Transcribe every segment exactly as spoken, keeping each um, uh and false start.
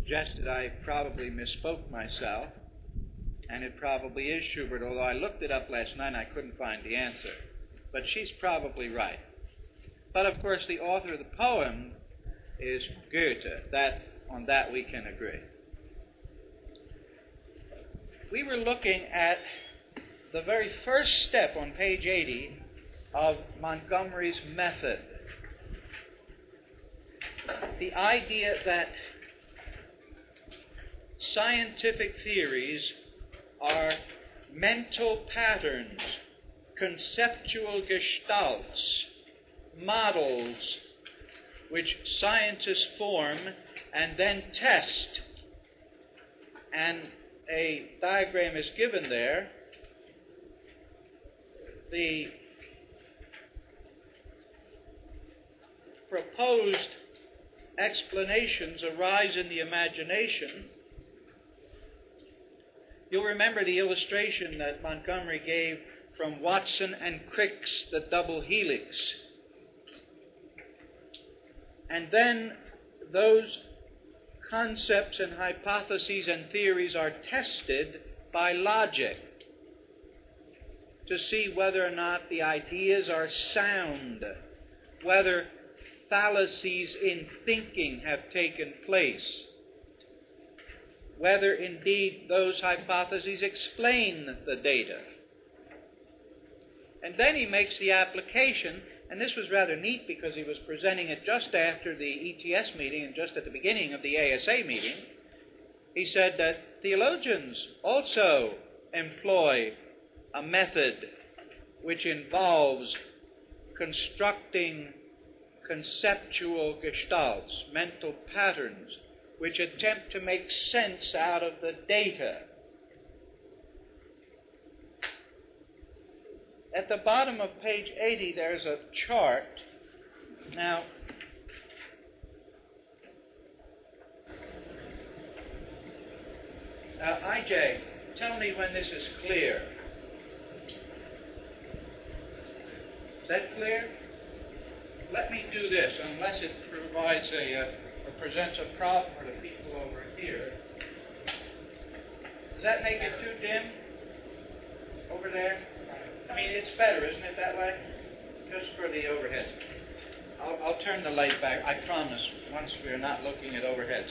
suggested I probably misspoke myself, and it probably is Schubert, although I looked it up last night and I couldn't find the answer. But she's probably right. But of course the author of the poem is Goethe. That, on that we can agree. We were looking at the very first step on page eighty of Montgomery's method. The idea that scientific theories are mental patterns, conceptual gestalts, models which scientists form and then test. And a diagram is given there. The proposed explanations arise in the imagination. You'll remember the illustration that Montgomery gave from Watson and Crick's The Double Helix. And then those concepts and hypotheses and theories are tested by logic to see whether or not the ideas are sound, whether fallacies in thinking have taken place, whether indeed those hypotheses explain the data. And then he makes the application, and this was rather neat because he was presenting it just after the E T S meeting and just at the beginning of the A S A meeting. He said that theologians also employ a method which involves constructing conceptual gestalts, mental patterns, which attempt to make sense out of the data. At the bottom of page eighty, there's a chart. Now, uh, I J, tell me when this is clear. Is that clear? Let me do this, unless it provides a, uh, or presents a problem for the people over here. Does that make it too dim over there? I mean, it's better, isn't it, that way? Just for the overhead. I'll, I'll turn the light back, I promise, once we're not looking at overheads.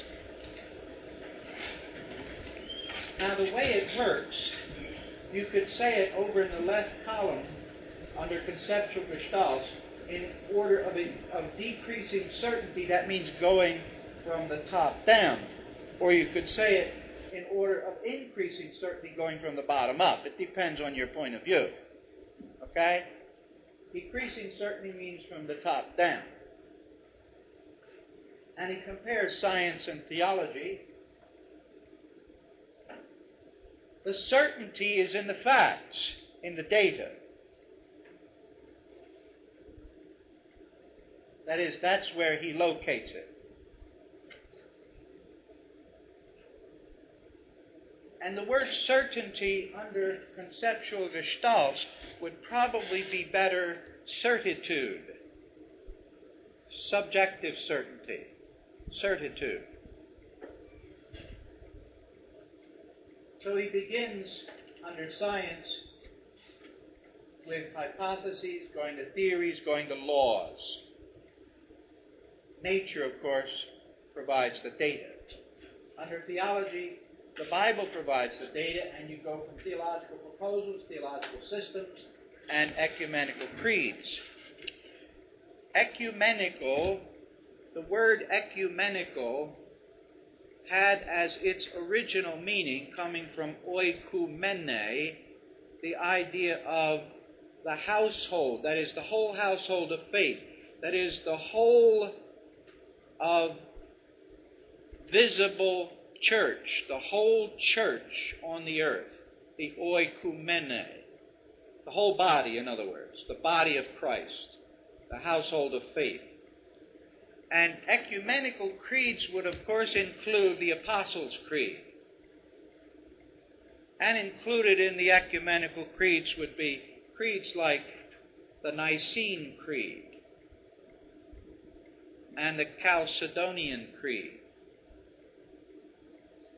Now, the way it works, you could say it over in the left column under conceptual gestalts in order of, a, of decreasing certainty. That means going from the top down. Or you could say it in order of increasing certainty going from the bottom up. It depends on your point of view. Okay? Decreasing certainty means from the top down. And he compares science and theology. The certainty is in the facts, in the data. That is, that's where he locates it. And the word certainty under conceptual gestalts would probably be better certitude. Subjective certainty. Certitude. So he begins under science with hypotheses, going to theories, going to laws. Nature, of course, provides the data. Under theology, the Bible provides the data, and you go from theological proposals, theological systems, and ecumenical creeds. Ecumenical, the word ecumenical had as its original meaning, coming from oikumene, the idea of the household, that is, the whole household of faith, that is, the whole of visible church, the whole church on the earth, the oikumene, the whole body, in other words, the body of Christ, the household of faith. And ecumenical creeds would, of course, include the Apostles' Creed. And included in the ecumenical creeds would be creeds like the Nicene Creed and the Chalcedonian Creed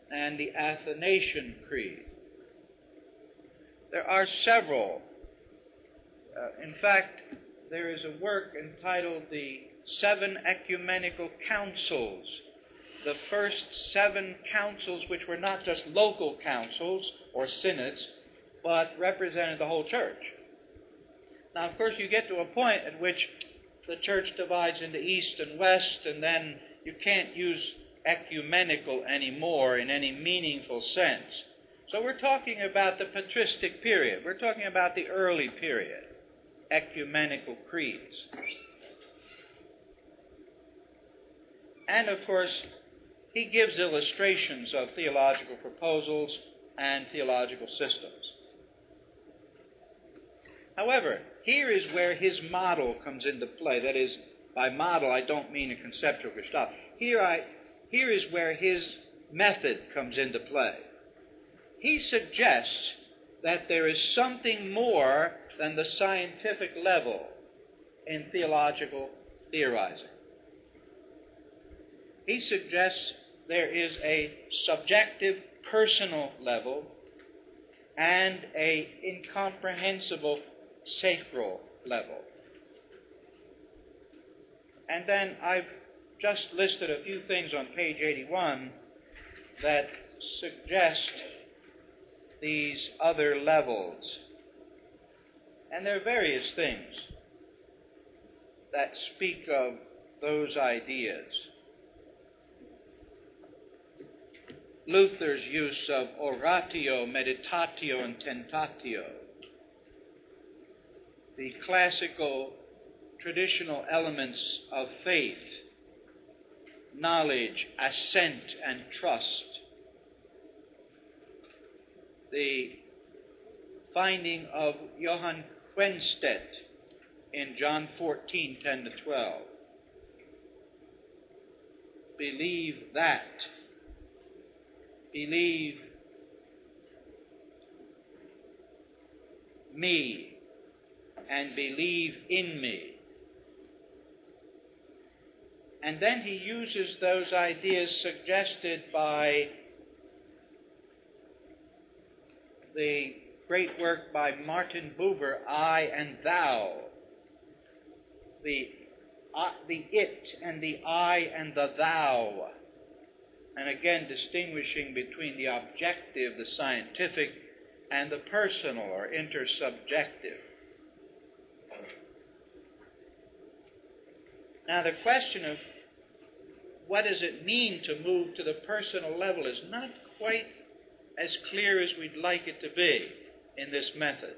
and the Athanasian Creed. There are several. Uh, in fact, there is a work entitled The Seven Ecumenical Councils, the first seven councils which were not just local councils or synods, but represented the whole church. Now, of course, you get to a point at which the church divides into east and west, and then you can't use ecumenical anymore in any meaningful sense. So we're talking about the patristic period. We're talking about the early period, ecumenical creeds. And, of course, he gives illustrations of theological proposals and theological systems. However, here is where his model comes into play. That is, by model, I don't mean a conceptual gestalt. Here, I, here is where his method comes into play. He suggests that there is something more than the scientific level in theological theorizing. He suggests there is a subjective, personal level and an incomprehensible sacral level. And then I've just listed a few things on page eighty-one that suggest these other levels. And there are various things that speak of those ideas. Luther's use of oratio, meditatio, and tentatio. The classical, traditional elements of faith, knowledge, assent, and trust. The finding of Johann Quenstedt in John fourteen, ten to twelve. Believe that. Believe me and believe in me. And then he uses those ideas suggested by the great work by Martin Buber, I and Thou. The, uh, the it and the I and the thou. And again, distinguishing between the objective, the scientific, and the personal or intersubjective. Now, the question of what does it mean to move to the personal level is not quite as clear as we'd like it to be in this method.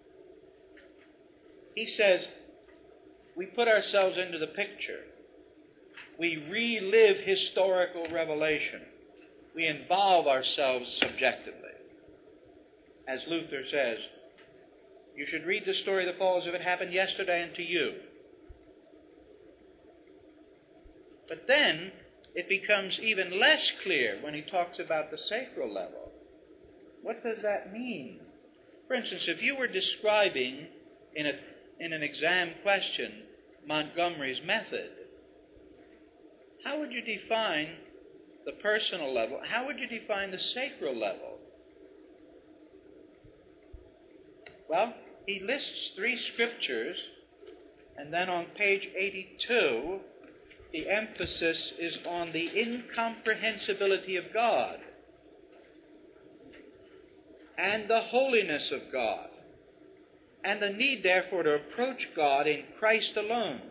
He says, we put ourselves into the picture. We relive historical revelation. We involve ourselves subjectively. As Luther says, you should read the story of the fall as if it happened yesterday and to you. But then it becomes even less clear when he talks about the sacral level. What does that mean? For instance, if you were describing in, a, in an exam question Montgomery's method, how would you define the personal level? How would you define the sacral level? Well, he lists three scriptures, and then on page eighty-two, the emphasis is on the incomprehensibility of God and the holiness of God, and the need, therefore, to approach God in Christ alone,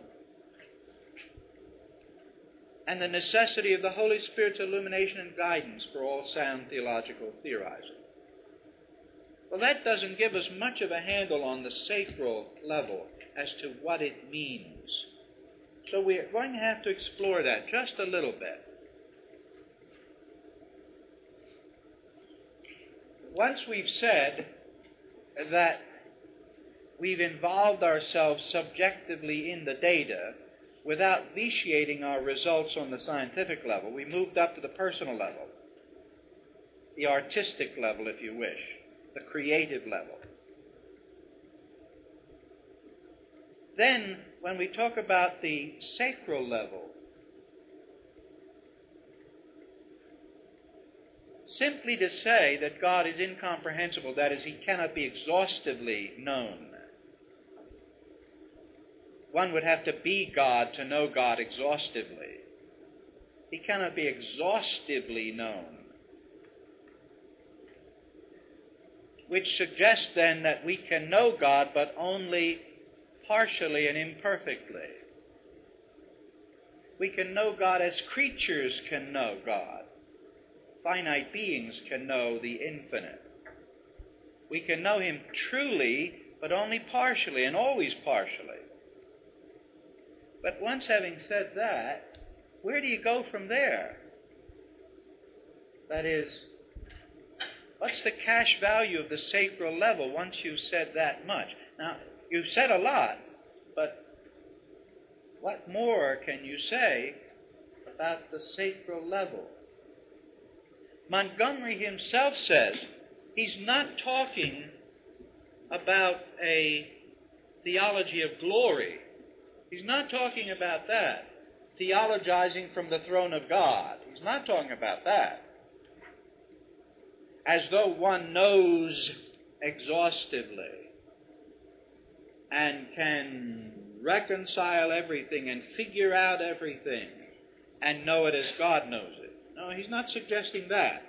and the necessity of the Holy Spirit's illumination and guidance for all sound theological theorizing. Well, that doesn't give us much of a handle on the sacral level as to what it means. So we're going to have to explore that just a little bit. Once we've said that we've involved ourselves subjectively in the data without vitiating our results on the scientific level, we moved up to the personal level, the artistic level, if you wish, the creative level. Then, when we talk about the sacral level, simply to say that God is incomprehensible, that is, he cannot be exhaustively known. One would have to be God to know God exhaustively. He cannot be exhaustively known. Which suggests then that we can know God, but only partially and imperfectly. We can know God as creatures can know God. Finite beings can know the infinite. We can know him truly, but only partially, and always partially. But once having said that, where do you go from there? That is, what's the cash value of the sacral level once you've said that much? Now, you've said a lot, but what more can you say about the sacral level? Montgomery himself says he's not talking about a theology of glory. He's not talking about that, theologizing from the throne of God. He's not talking about that. As though one knows exhaustively and can reconcile everything and figure out everything and know it as God knows it. No, he's not suggesting that.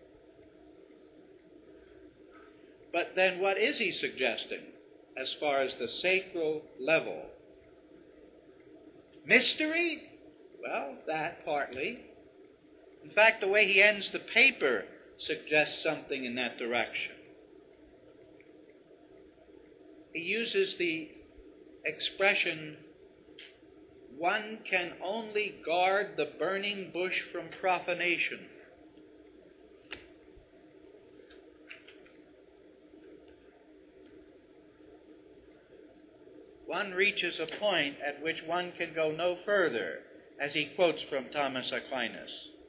But then what is he suggesting as far as the sacral level? Mystery? Well, that partly. In fact, the way he ends the paper suggests something in that direction. He uses the expression, one can only guard the burning bush from profanation. One reaches a point at which one can go no further, as he quotes from Thomas Aquinas.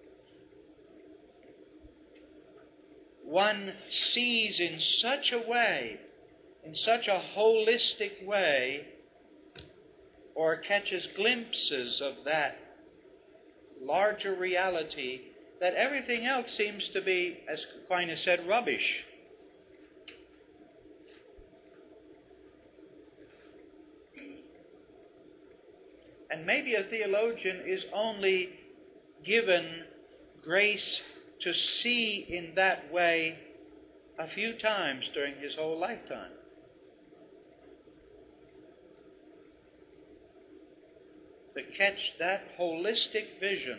One sees in such a way, in such a holistic way, or catches glimpses of that larger reality, that everything else seems to be, as Aquinas said, rubbish. And maybe a theologian is only given grace to see in that way a few times during his whole lifetime. To catch that holistic vision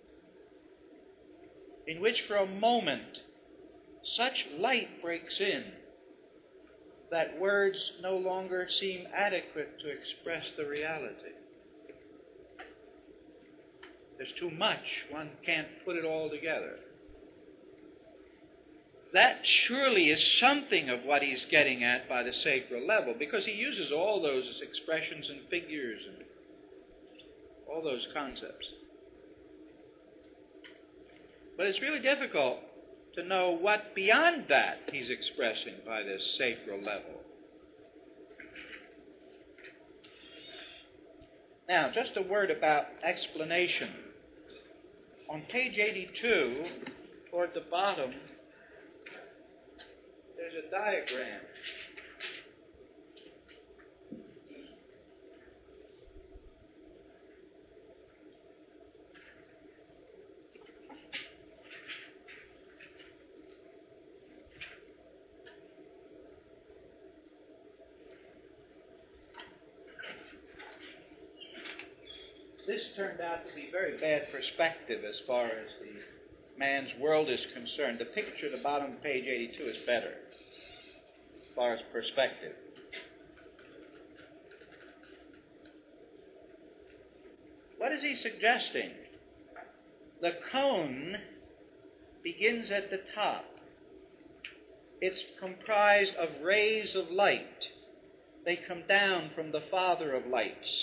in which for a moment such light breaks in that words no longer seem adequate to express the reality. There's too much. One can't put it all together. That surely is something of what he's getting at by the sacral level, because he uses all those expressions and figures and all those concepts. But it's really difficult to know what beyond that he's expressing by this sacral level. Now, just a word about explanation. On page eighty-two, toward the bottom, there's a diagram. This turned out to be very bad perspective as far as the man's world is concerned. The picture at the bottom of page eighty-two is better as far as perspective. What is he suggesting? The cone begins at the top. It's comprised of rays of light. They come down from the Father of lights.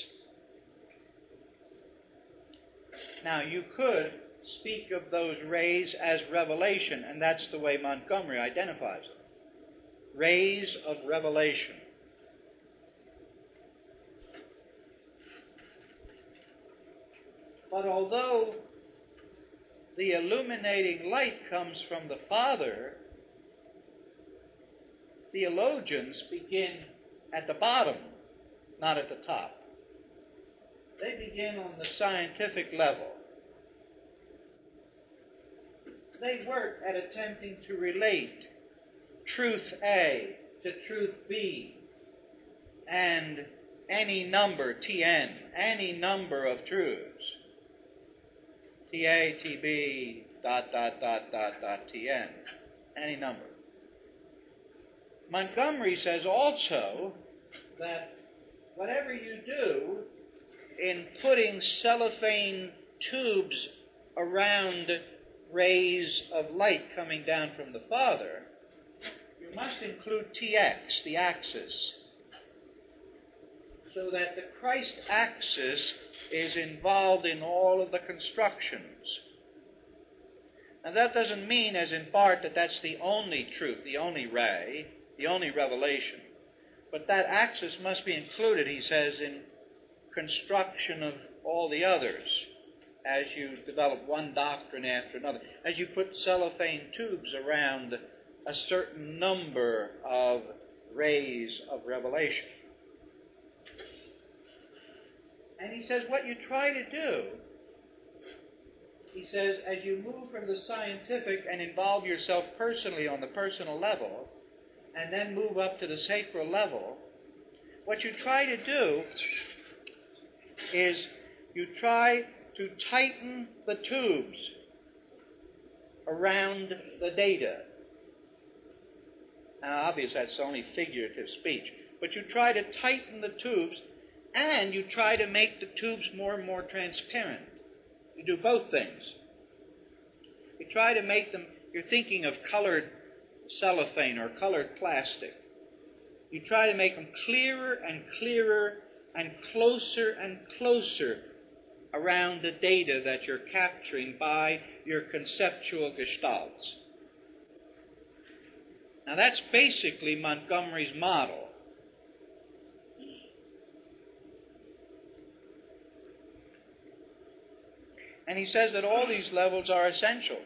Now, you could speak of those rays as revelation, and that's the way Montgomery identifies them. Rays of revelation. But although the illuminating light comes from the Father, theologians begin at the bottom, not at the top. They begin on the scientific level. They work at attempting to relate truth A to truth B and any number, T N, any number of truths. T A, T B, dot, dot, dot, dot, dot, T N, any number. Montgomery says also that whatever you do in putting cellophane tubes around rays of light coming down from the Father, you must include T X, the axis, so that the Christ axis is involved in all of the constructions. Now that doesn't mean, as in Barth, that that's the only truth, the only ray, the only revelation. But that axis must be included, he says, in construction of all the others as you develop one doctrine after another, as you put cellophane tubes around a certain number of rays of revelation. And he says what you try to do, he says, as you move from the scientific and involve yourself personally on the personal level, and then move up to the sacral level, what you try to do is you try to tighten the tubes around the data. Now, obviously, that's only figurative speech. But you try to tighten the tubes, and you try to make the tubes more and more transparent. You do both things. You try to make them, you're thinking of colored cellophane or colored plastic. You try to make them clearer and clearer and closer and closer around the data that you're capturing by your conceptual gestalts. Now that's basically Montgomery's model. And he says that all these levels are essential.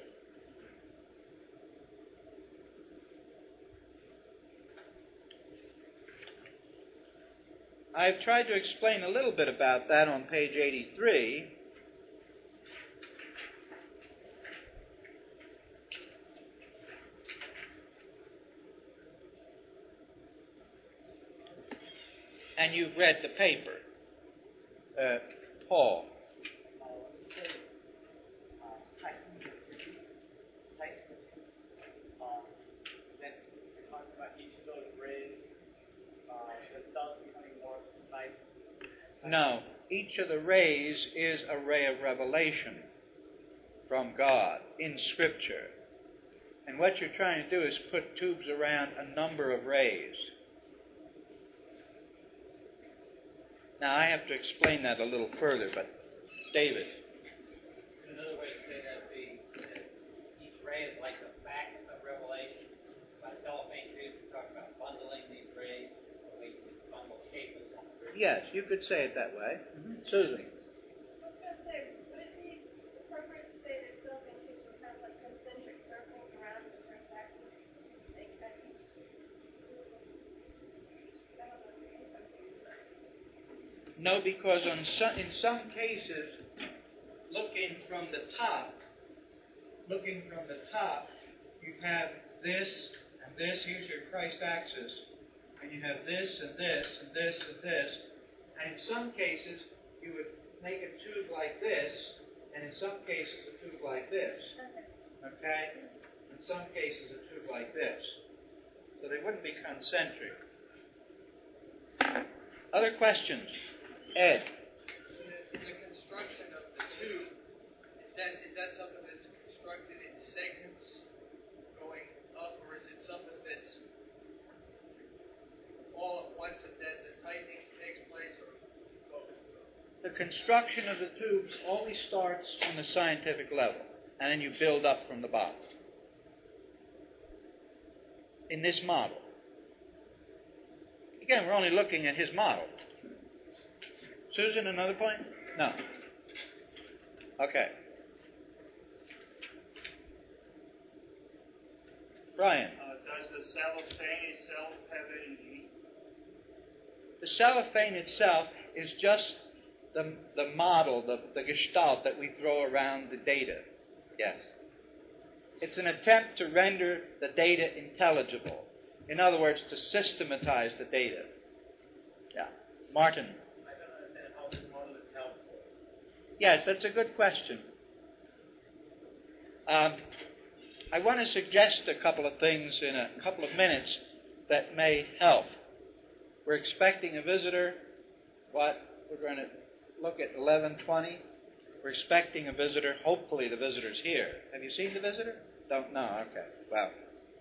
I've tried to explain a little bit about that on page eighty-three. And you've read the paper. Uh, Paul. No, each of the rays is a ray of revelation from God in Scripture. And what you're trying to do is put tubes around a number of rays. Now, I have to explain that a little further, but David. Another way to say that would be that each ray is like the back of revelation. By cellophane tubes, we talk about bundling these rays. We bundle cables. Yes, you could say it that way. Mm-hmm. Susan. I was going to say, would it be appropriate to say that cellophane tubes would have like concentric circles around the different axes? Like that each No, because on some, in some cases, looking from the top, looking from the top, you have this and this. Here's your Christ axis. And you have this and this and this and this. And in some cases, you would make a tube like this, and in some cases, a tube like this. Okay? In some cases, a tube like this. So they wouldn't be concentric. Other questions? Ed? The, the construction of the tube, is that, is that something that's constructed in segments going up, or is it something that's all at once and then the tightening takes place, or both? The construction of the tubes only starts on the scientific level, and then you build up from the bottom. In this model. Again, we're only looking at his model. Susan, another point? No. Okay. Brian. Uh, does the cellophane itself have any heat? The cellophane itself is just the, the model, the, the gestalt that we throw around the data. Yes. It's an attempt to render the data intelligible. In other words, to systematize the data. Yeah. Martin. I don't understand how this model is helpful. Yes, that's a good question. Um, I want to suggest a couple of things in a couple of minutes that may help. We're expecting a visitor. What? We're going to look at eleven twenty. We're expecting a visitor. Hopefully the visitor's here. Have you seen the visitor? Don't know. Okay. Well.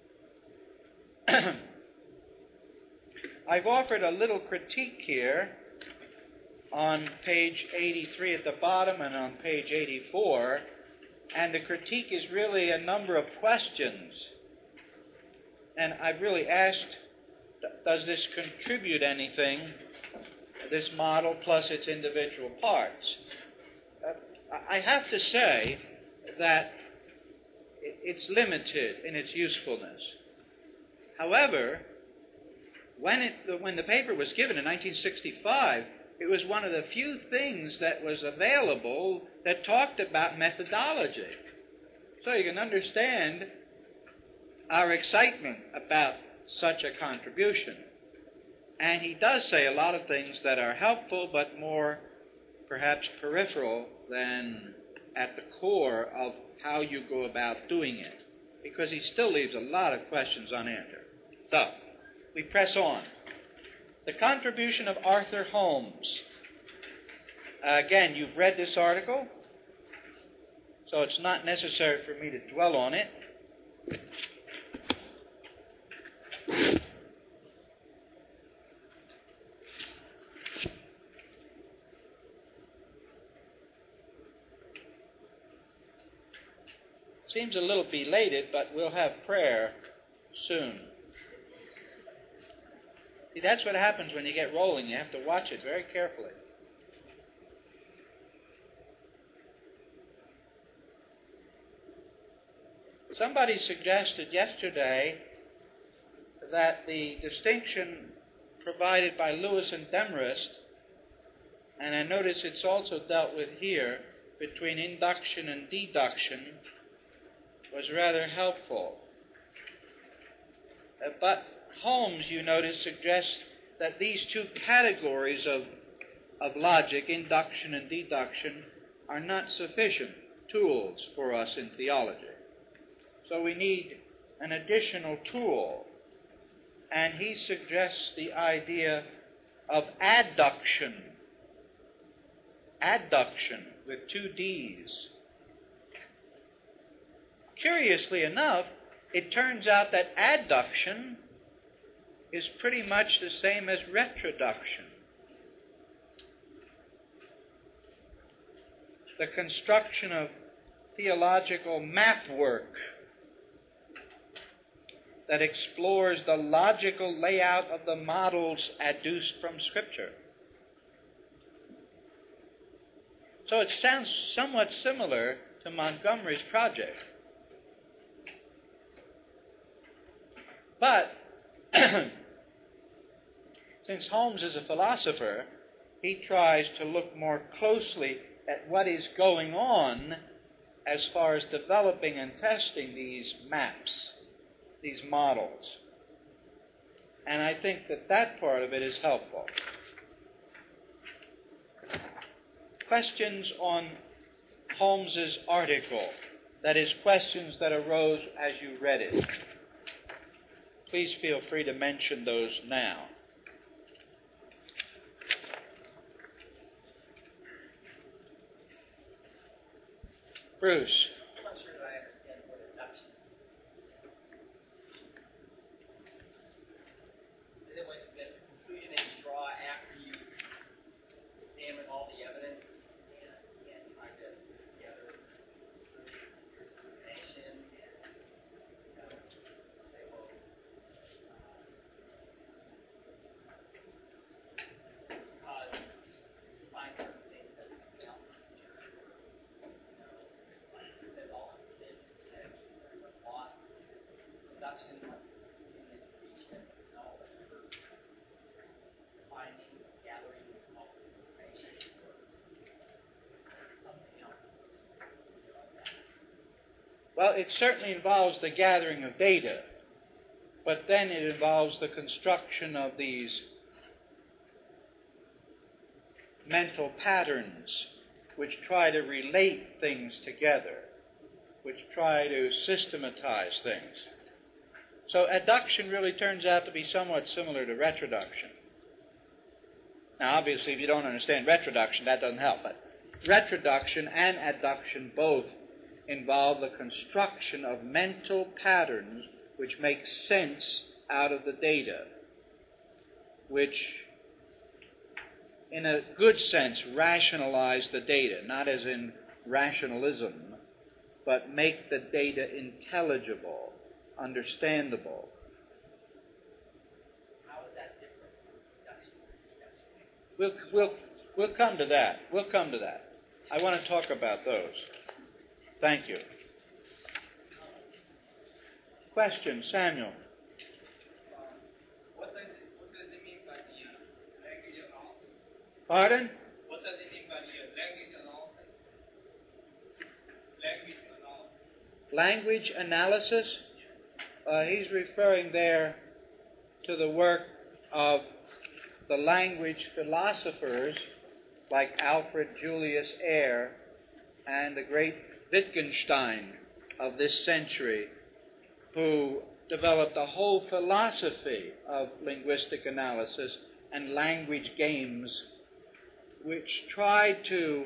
I've offered a little critique here on page eighty-three at the bottom and on page eighty-four, and the critique is really a number of questions. And I've really asked, does this contribute anything, this model plus its individual parts? Uh, I have to say that it's limited in its usefulness. However, when, it, when the paper was given in nineteen sixty-five, it was one of the few things that was available that talked about methodology. So you can understand our excitement about such a contribution. And he does say a lot of things that are helpful, but more perhaps peripheral than at the core of how you go about doing it, because he still leaves a lot of questions unanswered. So, we press on. The contribution of Arthur Holmes. Uh, again, you've read this article, so it's not necessary for me to dwell on it. Seems a little belated, but we'll have prayer soon. See, that's what happens when you get rolling. You have to watch it very carefully. Somebody suggested yesterday that the distinction provided by Lewis and Demarest, and I notice it's also dealt with here, between induction and deduction, was rather helpful. Uh, but Holmes, you notice, suggests that these two categories of, of logic, induction and deduction, are not sufficient tools for us in theology. So we need an additional tool. And he suggests the idea of adduction. Adduction with two D's. Curiously enough, it turns out that adduction is pretty much the same as retroduction. The construction of theological map work that explores the logical layout of the models adduced from Scripture. So it sounds somewhat similar to Montgomery's project. But since Holmes is a philosopher, he tries to look more closely at what is going on as far as developing and testing these maps, these models. And I think that that part of it is helpful. Questions on Holmes's article, that is, questions that arose as you read it. Please feel free to mention those now. Bruce. I'm not sure that I understand what induction is. Is it when the conclusion that you draw after you examine all the evidence and, and try to put together information and, you know, say, well, uh, because you find certain things that you don't. Well, it certainly involves the gathering of data, but then it involves the construction of these mental patterns which try to relate things together, which try to systematize things. So adduction really turns out to be somewhat similar to retroduction. Now, obviously, if you don't understand retroduction, that doesn't help, but retroduction and adduction both involve the construction of mental patterns which make sense out of the data, which, in a good sense, rationalize the data, not as in rationalism, but make the data intelligible, understandable. How is that different from reduction? We'll, we'll, we'll come to that. We'll come to that. I want to talk about those. Thank you. Question, Samuel. What does it, what does it mean by the uh, language analysis? Pardon? What does it mean by the uh, language analysis? Language analysis. Language analysis? Uh, he's referring there to the work of the language philosophers like Alfred Julius Eyre and the great Wittgenstein of this century, who developed a whole philosophy of linguistic analysis and language games, which tried to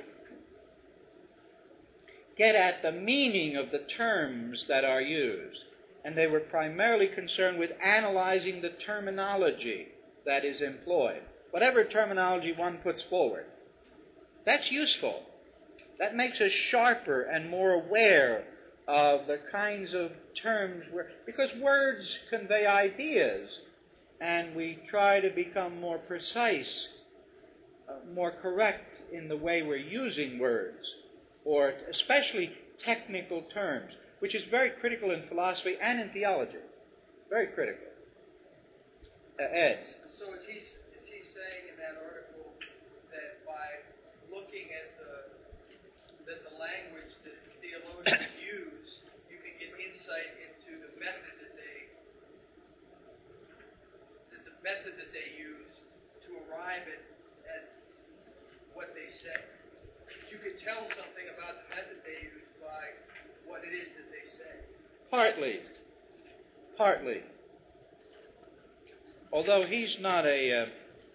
get at the meaning of the terms that are used. And they were primarily concerned with analyzing the terminology that is employed. Whatever terminology one puts forward, that's useful. That makes us sharper and more aware of the kinds of terms where, because words convey ideas, and we try to become more precise, uh, more correct in the way we're using words, or especially technical terms, which is very critical in philosophy and in theology. Very critical. Uh, Ed. So is he, is he saying in that article that by looking at the that the language that theologians use, you can get insight into the method that they that the method that they use to arrive at, at what they say? You could tell something about the method they use by what it is that they say. Partly. Partly. Although he's not a uh,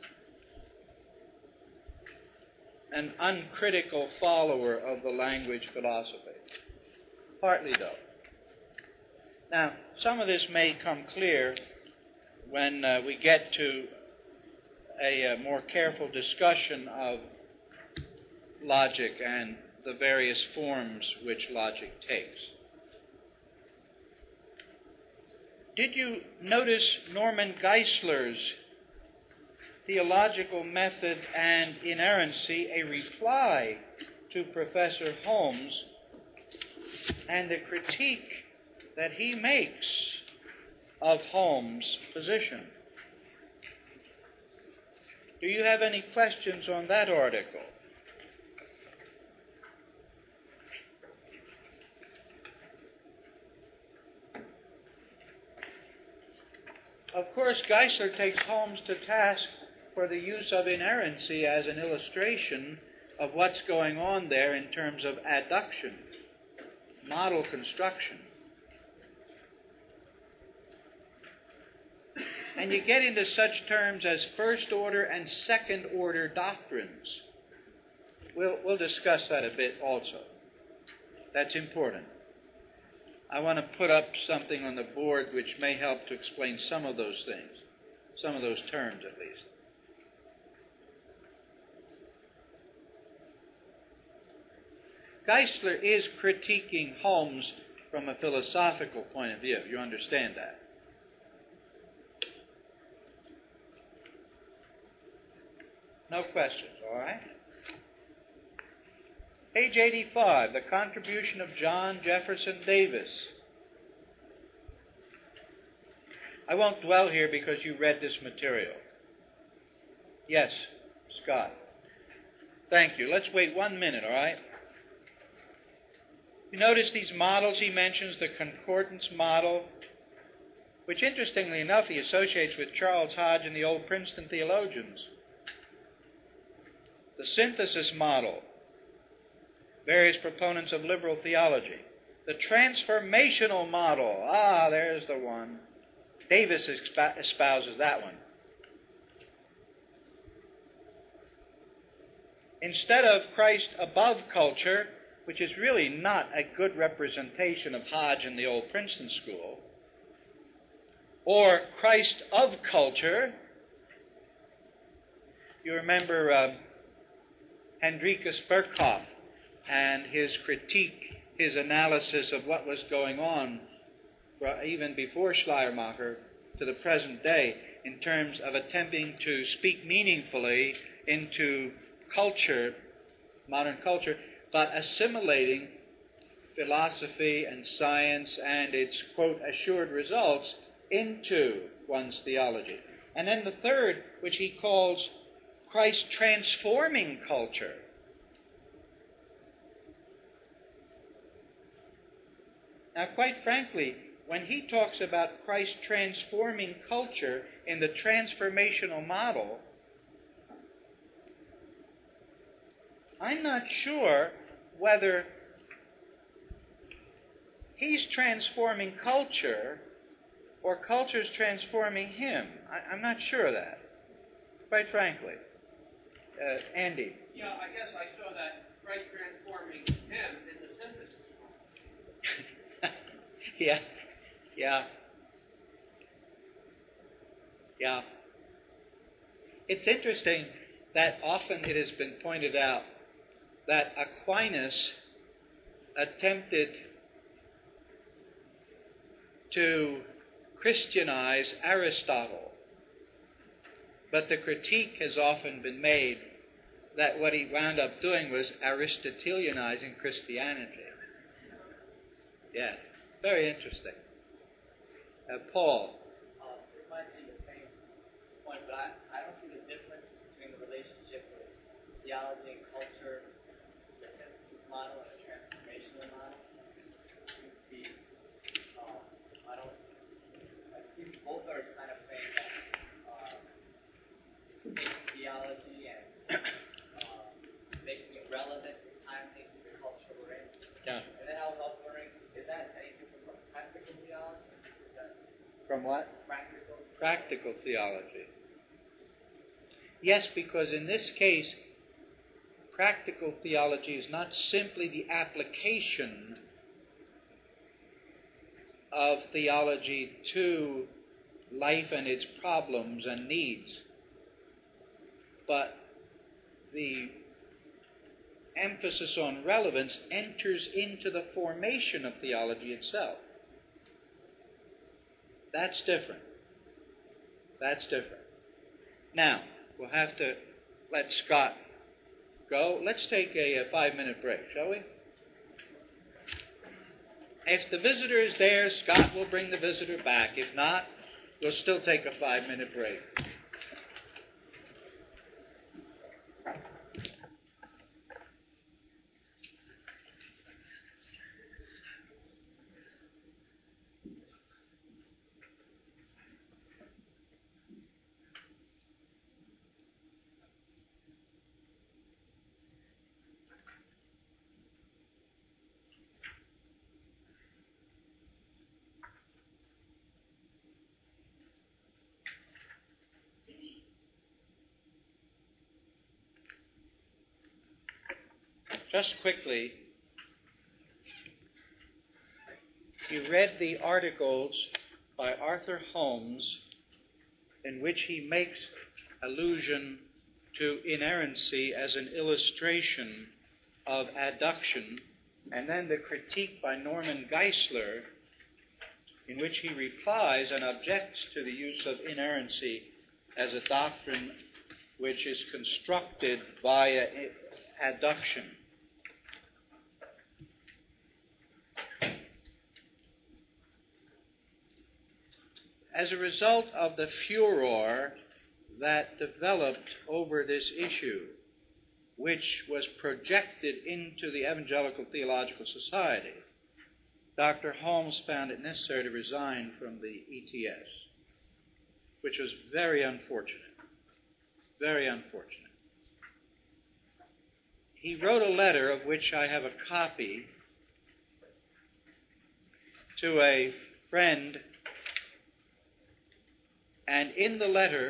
an uncritical follower of the language philosophy. Partly, though. Now, some of this may come clear when uh, we get to a uh, more careful discussion of logic and the various forms which logic takes. Did you notice Norman Geisler's theological method and inerrancy, a reply to Professor Holmes, and the critique that he makes of Holmes' position? Do you have any questions on that article? Of course, Geisler takes Holmes to task for the use of inerrancy as an illustration of what's going on there in terms of adduction, model construction. And you get into such terms as first-order and second-order doctrines. We'll, we'll discuss that a bit also. That's important. I want to put up something on the board which may help to explain some of those things, some of those terms at least. Geisler is critiquing Holmes from a philosophical point of view. You understand that? No questions, all right? Page eighty-five, the contribution of John Jefferson Davis. I won't dwell here because you read this material. Yes, Scott. Thank you. Let's wait one minute, all right? You notice these models he mentions, the concordance model, which interestingly enough he associates with Charles Hodge and the old Princeton theologians. The synthesis model, various proponents of liberal theology. The transformational model, ah, there's the one. Davis espouses that one. Instead of Christ above culture, which is really not a good representation of Hodge and the old Princeton school, or Christ of culture, you remember uh, Hendrikus Berkhoff and his critique, his analysis of what was going on even before Schleiermacher to the present day in terms of attempting to speak meaningfully into culture, modern culture, but assimilating philosophy and science and its, quote, assured results into one's theology. And then the third, which he calls Christ transforming culture. Now, quite frankly, when he talks about Christ transforming culture in the transformational model, I'm not sure whether he's transforming culture or culture's transforming him. I, I'm not sure of that, quite frankly. Uh, Andy? Yeah, I guess I saw that Christ transforming him in the synthesis. yeah, yeah, yeah. It's interesting that often it has been pointed out that Aquinas attempted to Christianize Aristotle, but the critique has often been made that what he wound up doing was Aristotelianizing Christianity. Yeah, very interesting. Uh, Paul. Uh, this might be the same point, but I, I don't see the difference between the relationship with theology and culture, the synthesis model and the transformational model. The, um, I don't, I think both are kind of saying that uh, theology and uh, making it relevant and timely to the culture we're in. Yeah. And then I was also wondering, is that anything from practical theology? Is that From what? practical? Practical theology. Yes, because in this case, practical theology is not simply the application of theology to life and its problems and needs, but the emphasis on relevance enters into the formation of theology itself. That's different. That's different. Now, we'll have to let Scott go. Let's take a, a five-minute break, shall we? If the visitor is there, Scott will bring the visitor back. If not, we'll still take a five-minute break. Just quickly, you read the articles by Arthur Holmes in which he makes allusion to inerrancy as an illustration of adduction, and then the critique by Norman Geisler in which he replies and objects to the use of inerrancy as a doctrine which is constructed via adduction. As a result of the furor that developed over this issue, which was projected into the Evangelical Theological Society, Doctor Holmes found it necessary to resign from the E T S, which was very unfortunate. Very unfortunate. He wrote a letter of which I have a copy to a friend, and in the letter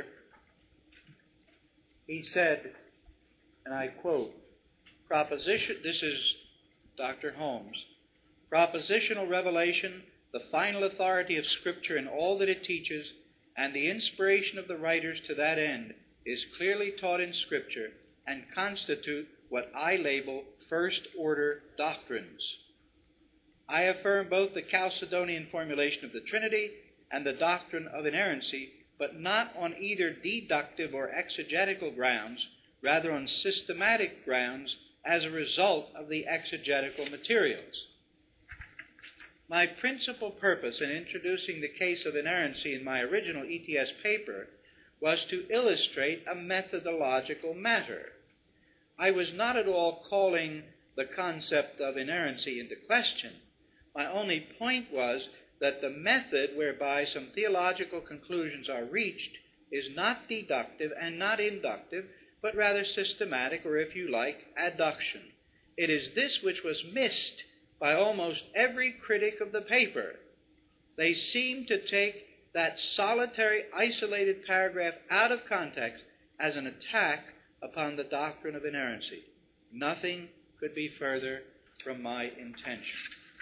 he said, and I quote, proposition, this is Doctor Holmes, propositional revelation, the final authority of Scripture in all that it teaches, and the inspiration of the writers to that end, is clearly taught in Scripture and constitute what I label first-order doctrines. I affirm both the Chalcedonian formulation of the Trinity and the doctrine of inerrancy, but not on either deductive or exegetical grounds, rather on systematic grounds as a result of the exegetical materials. My principal purpose in introducing the case of inerrancy in my original E T S paper was to illustrate a methodological matter. I was not at all calling the concept of inerrancy into question. My only point was that the method whereby some theological conclusions are reached is not deductive and not inductive, but rather systematic, or if you like, adduction. It is this which was missed by almost every critic of the paper. They seem to take that solitary, isolated paragraph out of context as an attack upon the doctrine of inerrancy. Nothing could be further from my intention.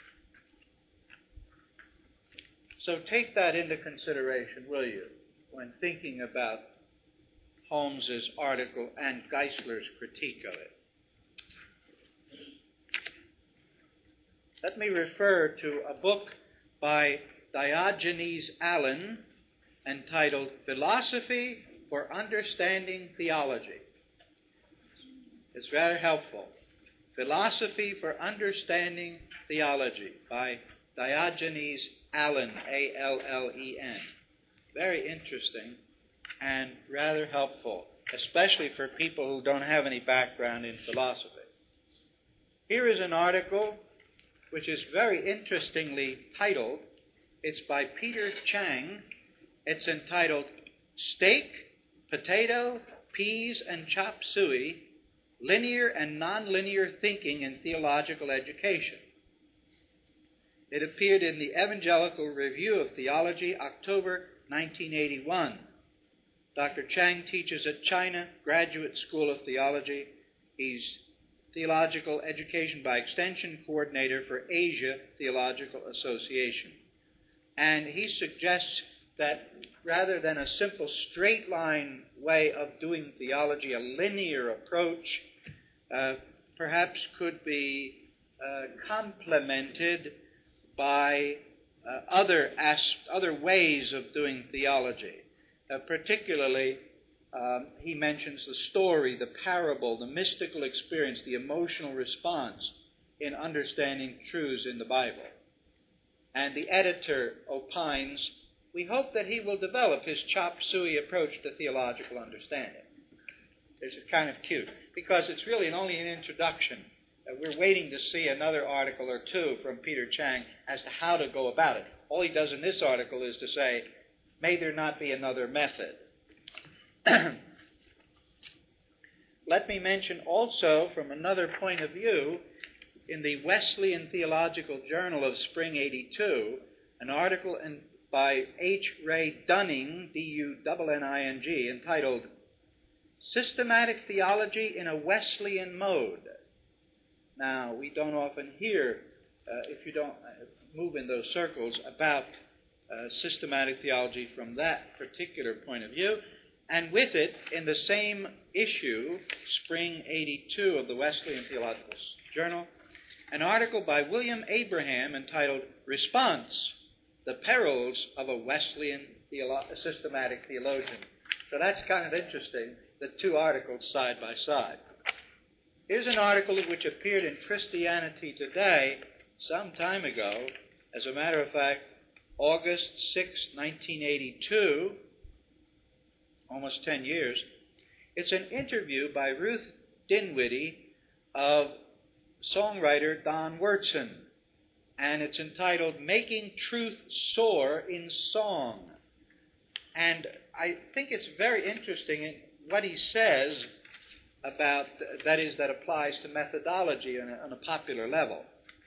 So take that into consideration, will you, when thinking about Holmes's article and Geisler's critique of it. Let me refer to a book by Diogenes Allen entitled Philosophy for Understanding Theology. It's rather helpful. Philosophy for Understanding Theology by Diogenes Allen, A L L E N. Very interesting and rather helpful, especially for people who don't have any background in philosophy. Here is an article which is very interestingly titled. It's by Peter Chang. It's entitled Steak, Potato, Peas, and Chop Suey, Linear and Nonlinear Thinking in Theological Education. It appeared in the Evangelical Review of Theology, October nineteen eighty-one. Doctor Chang teaches at China Graduate School of Theology. He's Theological Education by Extension Coordinator for Asia Theological Association. And he suggests that rather than a simple straight line way of doing theology, a linear approach uh, perhaps could be uh, complemented by uh, other as- other ways of doing theology. Uh, particularly, um, he mentions the story, the parable, the mystical experience, the emotional response in understanding truths in the Bible. And the editor opines, we hope that he will develop his chop suey approach to theological understanding. This is kind of cute, because it's really only an introduction. Uh, we're waiting to see another article or two from Peter Chang as to how to go about it. All he does in this article is to say, may there not be another method. Let me mention also, from another point of view, in the Wesleyan Theological Journal of Spring eighty-two, an article in, by H. Ray Dunning, D U N N I N G, entitled Systematic Theology in a Wesleyan Mode. Now, we don't often hear, uh, if you don't uh, move in those circles, about uh, systematic theology from that particular point of view. And with it, in the same issue, Spring eighty-two of the Wesleyan Theological Journal, an article by William Abraham entitled Response, the Perils of a Wesleyan Theolo- Systematic Theologian. So that's kind of interesting, the two articles side by side. Here's an article which appeared in Christianity Today some time ago. As a matter of fact, August sixth, nineteen eighty-two, almost ten years. It's an interview by Ruth Dinwiddie of songwriter Don Wurtson. and it's entitled Making Truth Soar in Song. And I think it's very interesting in what he says about, that is, that applies to methodology on a, on a popular level.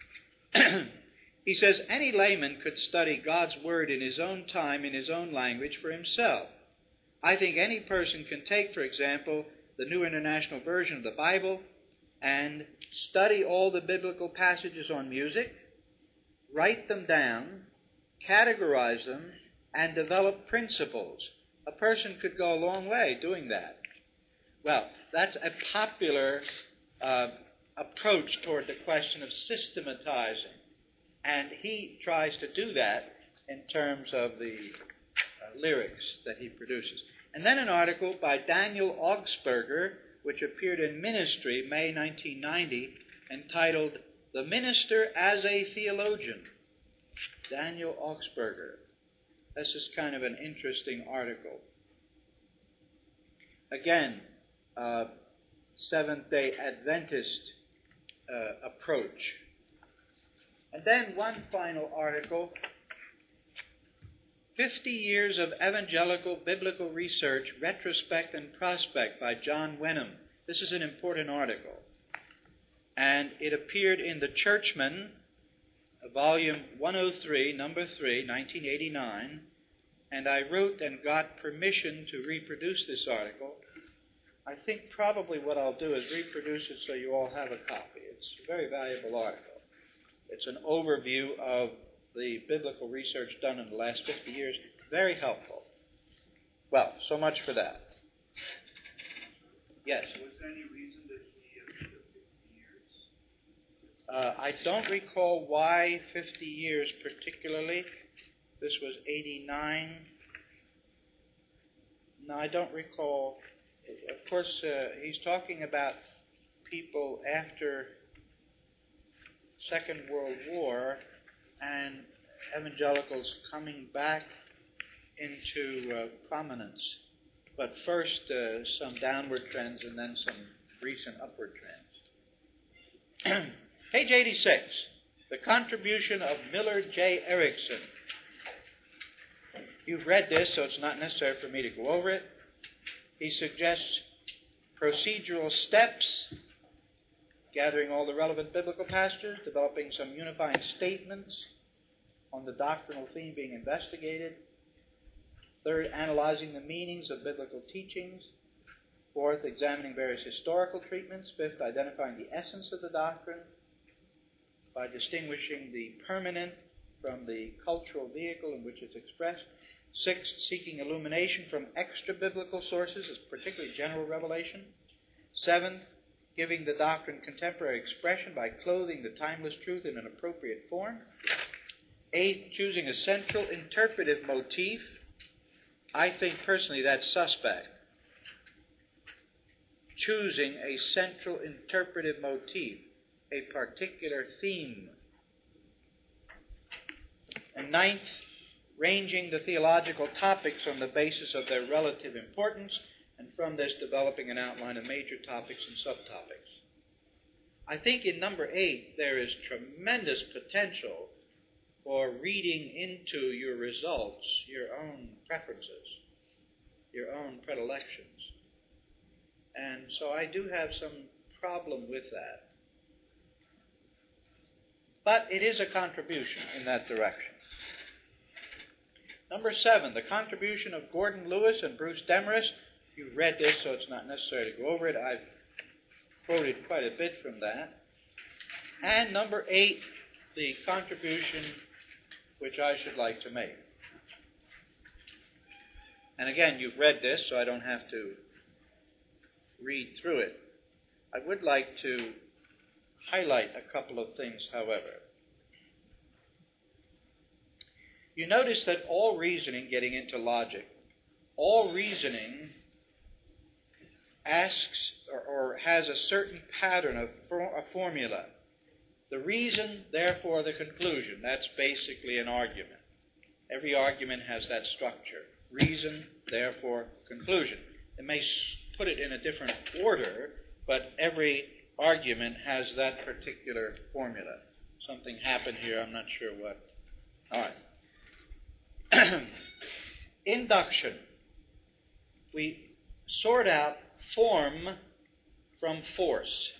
He says, any layman could study God's Word in his own time, in his own language, for himself. I think any person can take, for example, the New International Version of the Bible and study all the biblical passages on music, write them down, categorize them, and develop principles. A person could go a long way doing that. Well, that's a popular uh, approach toward the question of systematizing. And he tries to do that in terms of the uh, lyrics that he produces. And then an article by Daniel Augsburger, which appeared in Ministry, May nineteen ninety, entitled The Minister as a Theologian. Daniel Augsburger. This is kind of an interesting article. Again, uh, Seventh-day Adventist uh, approach. And then one final article, fifty Years of Evangelical Biblical Research, Retrospect and Prospect by John Wenham. This is an important article. And it appeared in The Churchman, volume one oh three, number three, nineteen eighty-nine. And I wrote and got permission to reproduce this article. I think probably what I'll do is reproduce it so you all have a copy. It's a very valuable article. It's an overview of the biblical research done in the last fifty years. Very helpful. Well, so much for that. Yes? Was there any reason that he took fifty years? Uh, I don't recall why fifty years particularly. This was eighty-nine. No, I don't recall. Of course, uh, he's talking about people after Second World War and evangelicals coming back into uh, prominence. But first, uh, some downward trends and then some recent upward trends. Page eighty-six, the contribution of Millard J. Erickson. You've read this, so it's not necessary for me to go over it. He suggests procedural steps, gathering all the relevant biblical passages, developing some unifying statements on the doctrinal theme being investigated. Third, analyzing the meanings of biblical teachings. Fourth, examining various historical treatments. Fifth, identifying the essence of the doctrine by distinguishing the permanent from the cultural vehicle in which it's expressed. Sixth, seeking illumination from extra-biblical sources, particularly general revelation. Seventh, giving the doctrine contemporary expression by clothing the timeless truth in an appropriate form. Eighth, choosing a central interpretive motif. I think personally that's suspect. Choosing a central interpretive motif, a particular theme. And ninth, ranging the theological topics on the basis of their relative importance, and from this developing an outline of major topics and subtopics. I think in number eight there is tremendous potential for reading into your results your own preferences, your own predilections. And so I do have some problem with that. But it is a contribution in that direction. Number seven, the contribution of Gordon Lewis and Bruce Demarest. You've read this, so it's not necessary to go over it. I've quoted quite a bit from that. And number eight, the contribution which I should like to make. And again, you've read this, so I don't have to read through it. I would like to highlight a couple of things, however. You notice that all reasoning, getting into logic, all reasoning asks or, or has a certain pattern, of for, a formula. The reason, therefore the conclusion. That's basically an argument. Every argument has that structure. Reason, therefore conclusion. It may put it in a different order, but every argument has that particular formula. Something happened here, I'm not sure what. All right. Induction. We sort out form from force.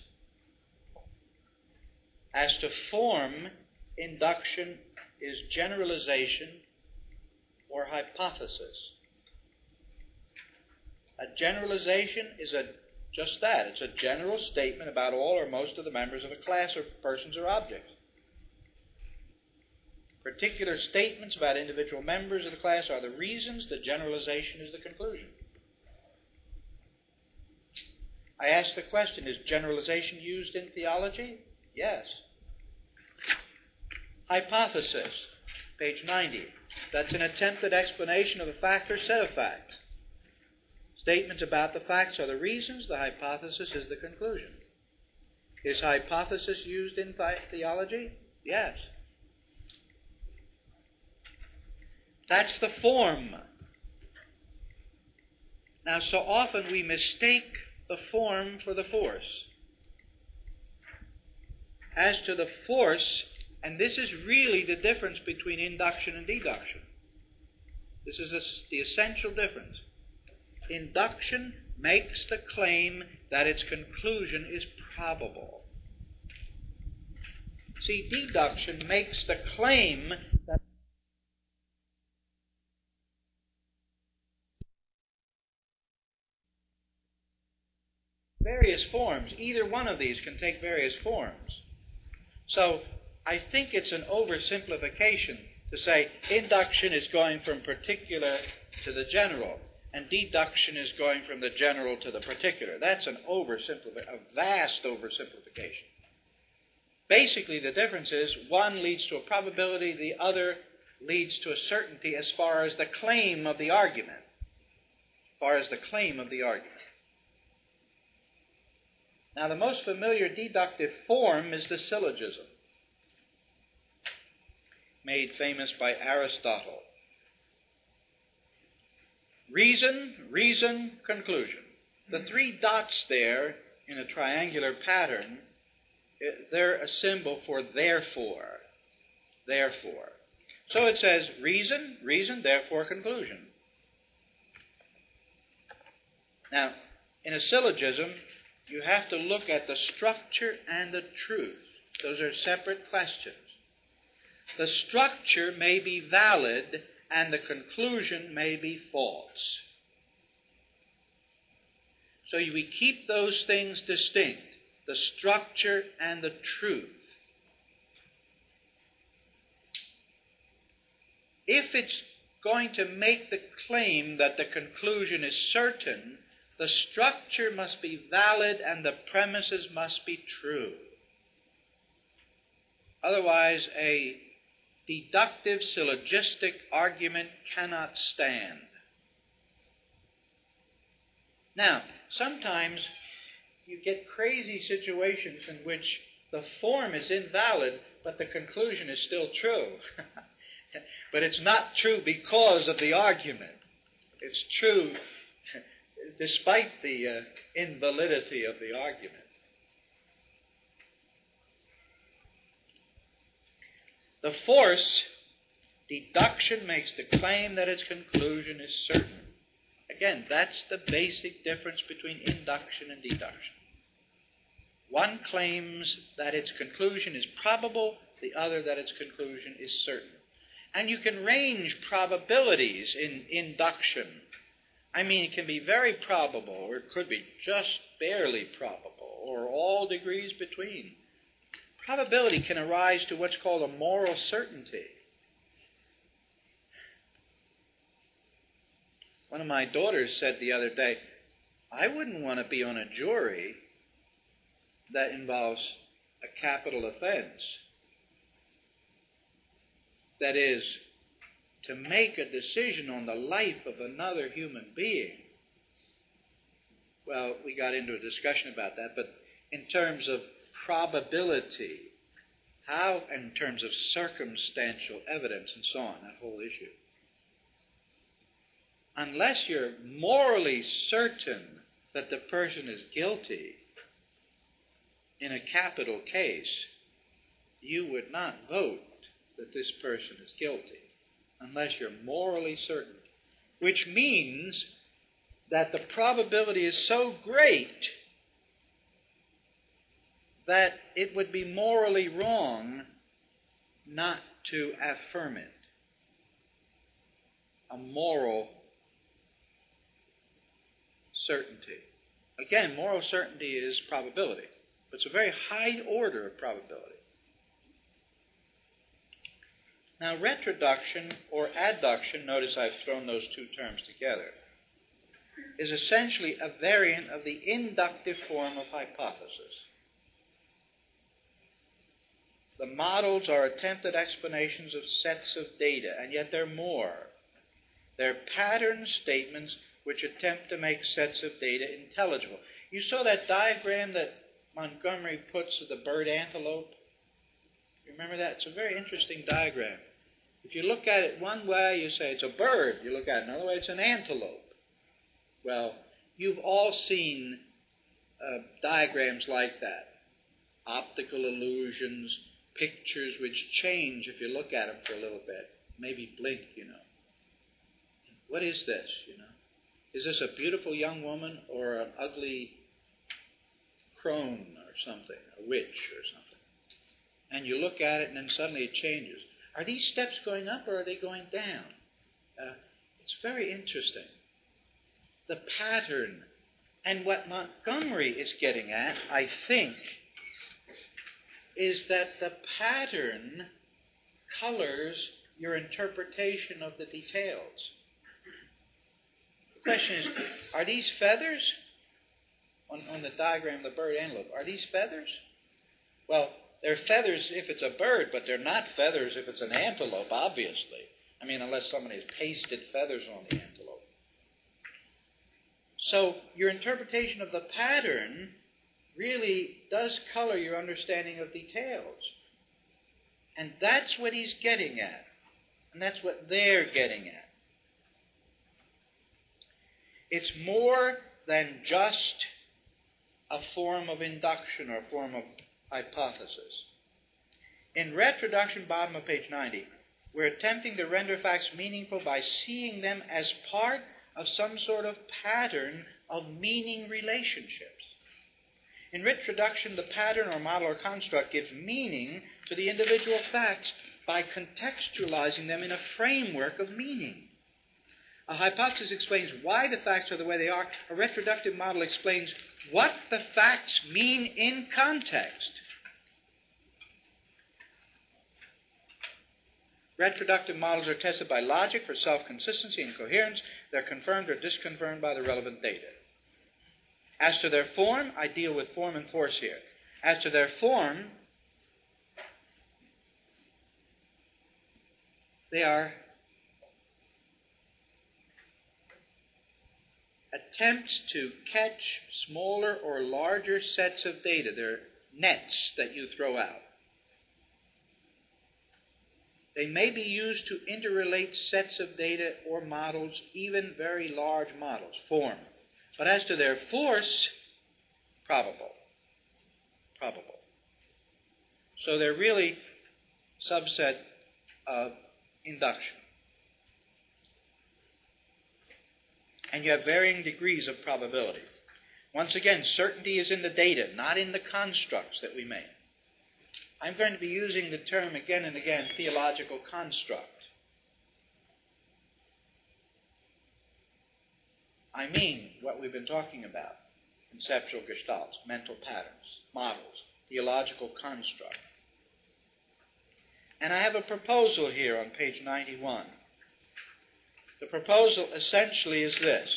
As to form, induction is generalization or hypothesis. A generalization is a just that. It's a general statement about all or most of the members of a class or persons or objects. Particular statements about individual members of the class are the reasons. The generalization is the conclusion. I ask the question, is generalization used in theology? Yes. Hypothesis, page ninety. That's an attempted explanation of a fact or set of facts. Statements about the facts are the reasons. The hypothesis is the conclusion. Is hypothesis used in theology? Yes. That's the form. Now, so often we mistake the form for the force. As to the force, and this is really the difference between induction and deduction. This is a, the essential difference. Induction makes the claim that its conclusion is probable. See, deduction makes the claim that various forms. Either one of these can take various forms. So I think it's an oversimplification to say induction is going from particular to the general, and deduction is going from the general to the particular. That's an oversimplification, a vast oversimplification. Basically, the difference is one leads to a probability, the other leads to a certainty as far as the claim of the argument. As far as the claim of the argument. Now, the most familiar deductive form is the syllogism, made famous by Aristotle. Reason, reason, conclusion. The three dots there in a triangular pattern, they're a symbol for therefore. Therefore. So it says reason, reason, therefore, conclusion. Now, in a syllogism, you have to look at the structure and the truth. Those are separate questions. The structure may be valid and the conclusion may be false. So we keep those things distinct, the structure and the truth. If it's going to make the claim that the conclusion is certain, the structure must be valid and the premises must be true. Otherwise, a deductive syllogistic argument cannot stand. Now, sometimes you get crazy situations in which the form is invalid, but the conclusion is still true. But it's not true because of the argument. It's true despite the uh, invalidity of the argument. The force, deduction, makes the claim that its conclusion is certain. Again, that's the basic difference between induction and deduction. One claims that its conclusion is probable, the other that its conclusion is certain. And you can range probabilities in induction. I mean, it can be very probable, or it could be just barely probable, or all degrees between. Probability can arise to what's called a moral certainty. One of my daughters said the other day, I wouldn't want to be on a jury that involves a capital offense. That is, to make a decision on the life of another human being. Well, we got into a discussion about that, but in terms of probability, how, in terms of circumstantial evidence and so on, that whole issue. Unless you're morally certain that the person is guilty in a capital case, you would not vote that this person is guilty unless you're morally certain, which means that the probability is so great that it would be morally wrong not to affirm it. A moral certainty. Again, moral certainty is probability, but it's a very high order of probability. Now, retroduction or adduction, notice I've thrown those two terms together, is essentially a variant of the inductive form of hypothesis. The models are attempted explanations of sets of data, and yet they're more. They're pattern statements which attempt to make sets of data intelligible. You saw that diagram that Montgomery puts of the bird antelope? You remember that? It's a very interesting diagram. If you look at it one way, you say it's a bird. You look at it another way, it's an antelope. Well, you've all seen uh, diagrams like that. Optical illusions, pictures which change if you look at them for a little bit. Maybe blink, you know. What is this, you know? Is this a beautiful young woman or an ugly crone or something, a witch or something? And you look at it and then suddenly it changes. Are these steps going up or are they going down? Uh, it's very interesting. The pattern. And what Montgomery is getting at, I think, is that the pattern colors your interpretation of the details. The question is, are these feathers? On, on the diagram of the bird antelope, are these feathers? Well, they're feathers if it's a bird, but they're not feathers if it's an antelope, obviously. I mean, unless somebody has pasted feathers on the antelope. So your interpretation of the pattern really does color your understanding of details. And that's what he's getting at. And that's what they're getting at. It's more than just a form of induction or a form of hypothesis. In retroduction, bottom of page ninety, we're attempting to render facts meaningful by seeing them as part of some sort of pattern of meaning relationships. In retroduction, the pattern or model or construct gives meaning to the individual facts by contextualizing them in a framework of meaning. A hypothesis explains why the facts are the way they are. A retroductive model explains what the facts mean in context. Retroductive models are tested by logic for self-consistency and coherence. They're confirmed or disconfirmed by the relevant data. As to their form, I deal with form and force here. As to their form, they are attempts to catch smaller or larger sets of data. They're nets that you throw out. They may be used to interrelate sets of data or models, even very large models, form. But as to their force, probable. Probable. So they're really subset of induction. And you have varying degrees of probability. Once again, certainty is in the data, not in the constructs that we make. I'm going to be using the term again and again, theological construct. I mean what we've been talking about. Conceptual gestalts, mental patterns, models, theological construct. And I have a proposal here on page ninety-one. The proposal essentially is this: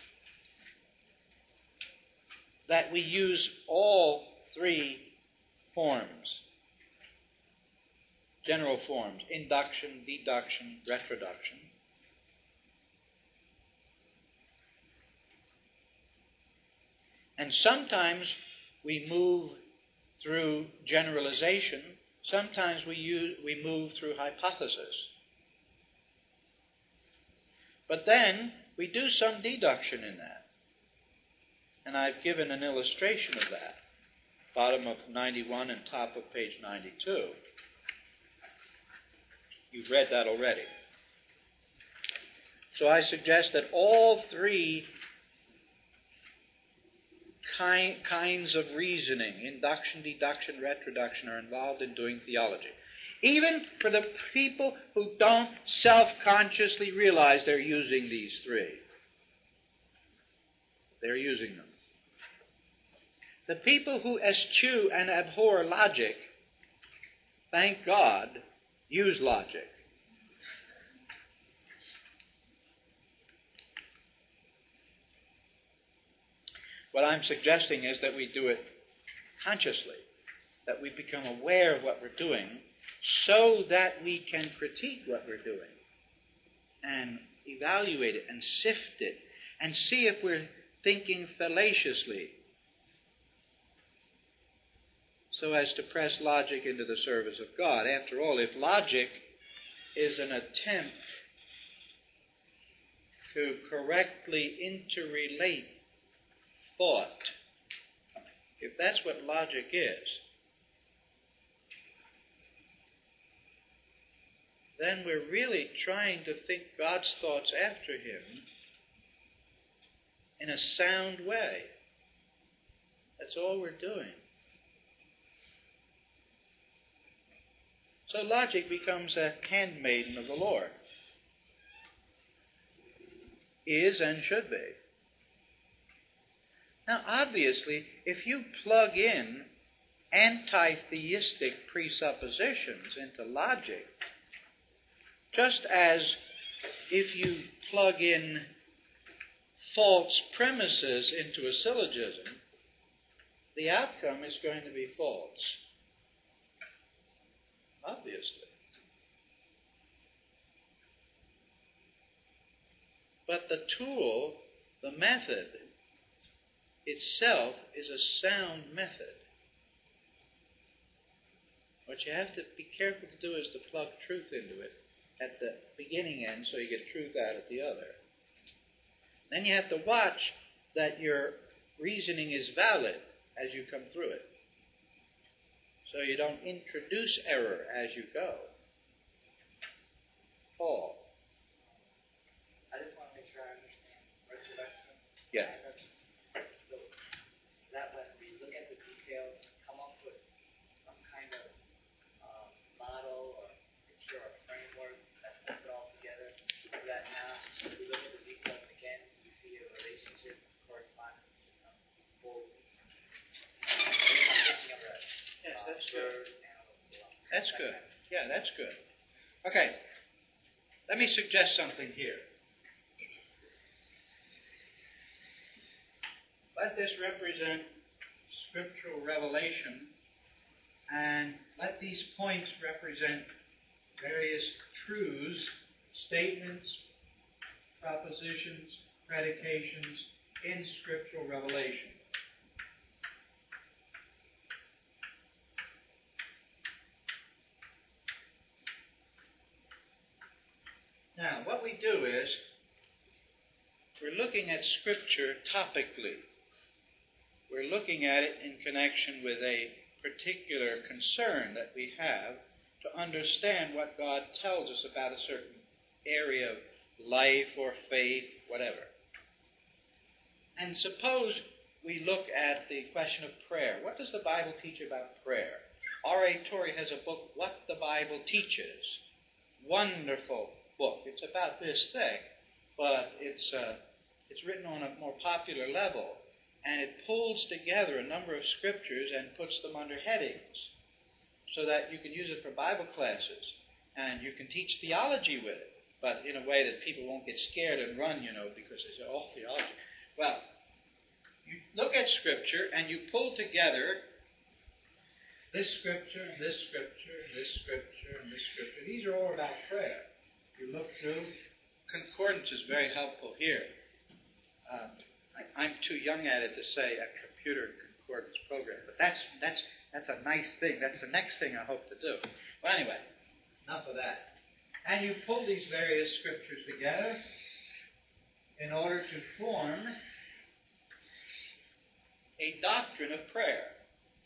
that we use all three forms, general forms, induction, deduction, retroduction, and sometimes we move through generalization, sometimes we use, we move through hypothesis. But then we do some deduction in that. And I've given an illustration of that bottom of ninety-one and top of page ninety-two. You've read that already. So I suggest that all three kind, kinds of reasoning, induction, deduction, retroduction, are involved in doing theology. Even for the people who don't self-consciously realize they're using these three. They're using them. The people who eschew and abhor logic, thank God, use logic. What I'm suggesting is that we do it consciously, that we become aware of what we're doing so that we can critique what we're doing and evaluate it and sift it and see if we're thinking fallaciously so as to press logic into the service of God. After all, if logic is an attempt to correctly interrelate thought, if that's what logic is, then we're really trying to think God's thoughts after Him in a sound way. That's all we're doing. So logic becomes a handmaiden of the Lord. Is and should be. Now, obviously, if you plug in anti-theistic presuppositions into logic, just as if you plug in false premises into a syllogism, the outcome is going to be false. Obviously. But the tool, the method itself, is a sound method. What you have to be careful to do is to plug truth into it at the beginning end so you get truth out at the other. Then you have to watch that your reasoning is valid as you come through it, so you don't introduce error as you go. Paul. I just want to make sure I understand resurrection. Yeah. So that when we look at the details, come up with some kind of um, model or picture or framework that puts it all together, so that now if we look at the details again, we see a relationship corresponding to some full. Yes, that's good. That's good. Yeah, that's good. Okay. Let me suggest something here. Let this represent scriptural revelation, and let these points represent various truths, statements, propositions, predications in scriptural revelation. Now, what we do is, we're looking at Scripture topically. We're looking at it in connection with a particular concern that we have to understand what God tells us about a certain area of life or faith, whatever. And suppose we look at the question of prayer. What does the Bible teach about prayer? R A Torrey has a book, What the Bible Teaches. Wonderful book. It's about this thing, but it's uh, it's written on a more popular level, and it pulls together a number of scriptures and puts them under headings so that you can use it for Bible classes, and you can teach theology with it, but in a way that people won't get scared and run, you know, because they say, oh, theology. Well, you look at Scripture, and you pull together this Scripture, and this Scripture, and this Scripture, and this Scripture. These are all about prayer. You look through. Concordance is very helpful here. Uh, I, I'm too young at it to say a computer concordance program, but that's that's that's a nice thing. That's the next thing I hope to do. Well, anyway, enough of that. And you pull these various scriptures together in order to form a doctrine of prayer.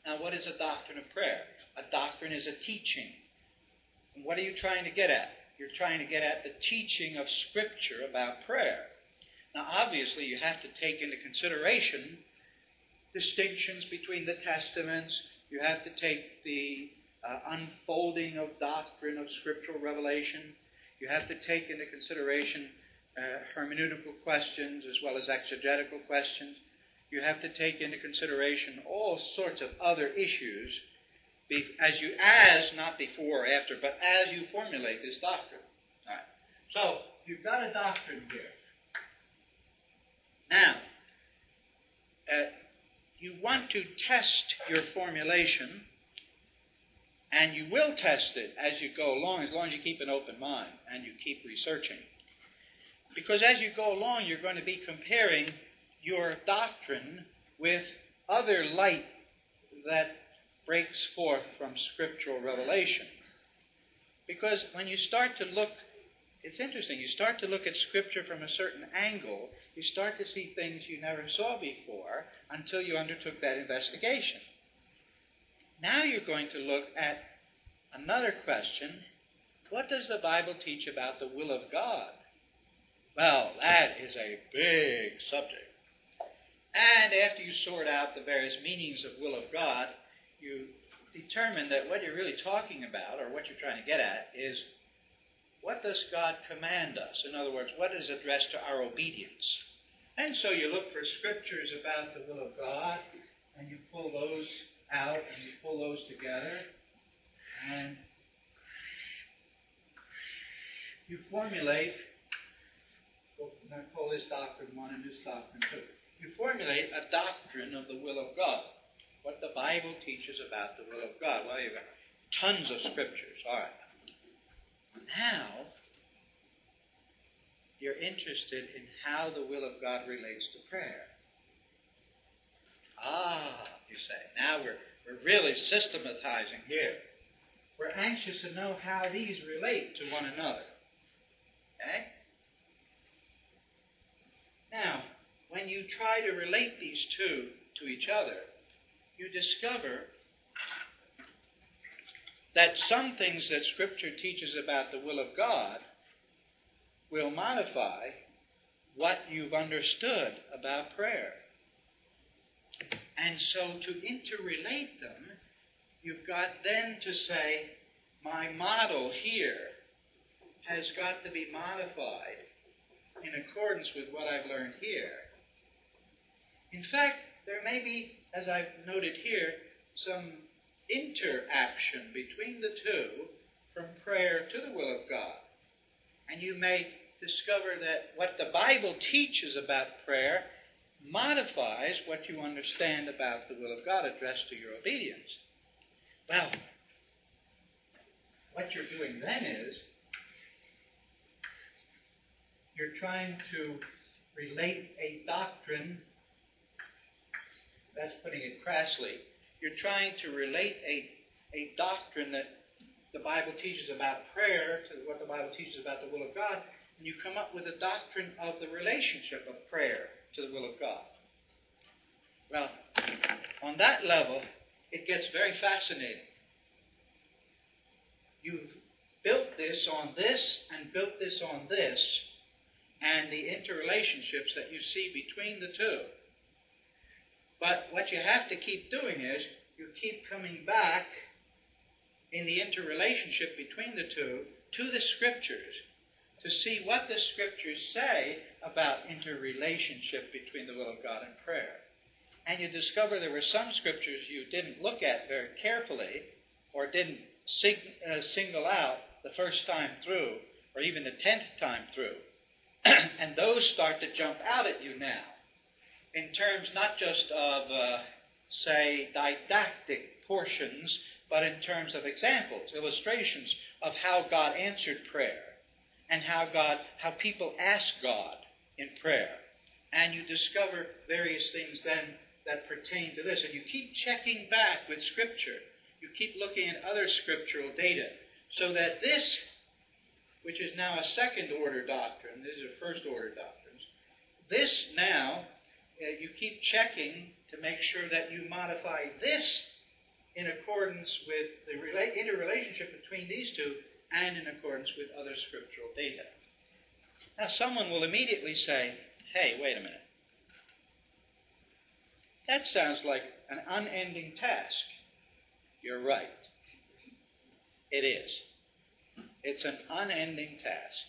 Now, what is a doctrine of prayer? A doctrine is a teaching. And what are you trying to get at? You're trying to get at the teaching of Scripture about prayer. Now, obviously, you have to take into consideration distinctions between the Testaments. You have to take the uh, unfolding of doctrine of scriptural revelation. You have to take into consideration uh, hermeneutical questions as well as exegetical questions. You have to take into consideration all sorts of other issues as you, as, not before or after, but as you formulate this doctrine. All right. So, you've got a doctrine here. Now, uh, you want to test your formulation, and you will test it as you go along, as long as you keep an open mind and you keep researching. Because as you go along, you're going to be comparing your doctrine with other light that breaks forth from scriptural revelation. Because when you start to look, it's interesting, you start to look at Scripture from a certain angle, you start to see things you never saw before until you undertook that investigation. Now you're going to look at another question. What does the Bible teach about the will of God? Well, that is a big subject. And after you sort out the various meanings of will of God, you determine that what you're really talking about, or what you're trying to get at, is what does God command us? In other words, what is addressed to our obedience? And so you look for scriptures about the will of God, and you pull those out, and you pull those together, and you formulate, I'm going to call this doctrine one and this doctrine two. You formulate a doctrine of the will of God, what the Bible teaches about the will of God. Well, you've got tons of scriptures. All right. Now, you're interested in how the will of God relates to prayer. Ah, you say, now we're, we're really systematizing here. We're anxious to know how these relate to one another. Okay? Now, when you try to relate these two to each other, you discover that some things that Scripture teaches about the will of God will modify what you've understood about prayer. And so to interrelate them, you've got then to say, my model here has got to be modified in accordance with what I've learned here. In fact, there may be, as I've noted here, some interaction between the two from prayer to the will of God. And you may discover that what the Bible teaches about prayer modifies what you understand about the will of God addressed to your obedience. Well, what you're doing then is you're trying to relate a doctrine, that's putting it crassly, you're trying to relate a, a doctrine that the Bible teaches about prayer to what the Bible teaches about the will of God, and you come up with a doctrine of the relationship of prayer to the will of God. Well, on that level, it gets very fascinating. You've built this on this and built this on this, and the interrelationships that you see between the two. But what you have to keep doing is you keep coming back in the interrelationship between the two to the Scriptures to see what the Scriptures say about interrelationship between the will of God and prayer. And you discover there were some Scriptures you didn't look at very carefully or didn't sing, uh, single out the first time through or even the tenth time through. And those start to jump out at you now in terms not just of, uh, say, didactic portions, but in terms of examples, illustrations of how God answered prayer and how God, how people ask God in prayer. And you discover various things then that pertain to this. And you keep checking back with Scripture. You keep looking at other scriptural data so that this, which is now a second-order doctrine, these are first-order doctrines, this now, uh, you keep checking to make sure that you modify this in accordance with the rela- interrelationship between these two and in accordance with other scriptural data. Now, someone will immediately say, hey, wait a minute. That sounds like an unending task. You're right. It is. It's an unending task,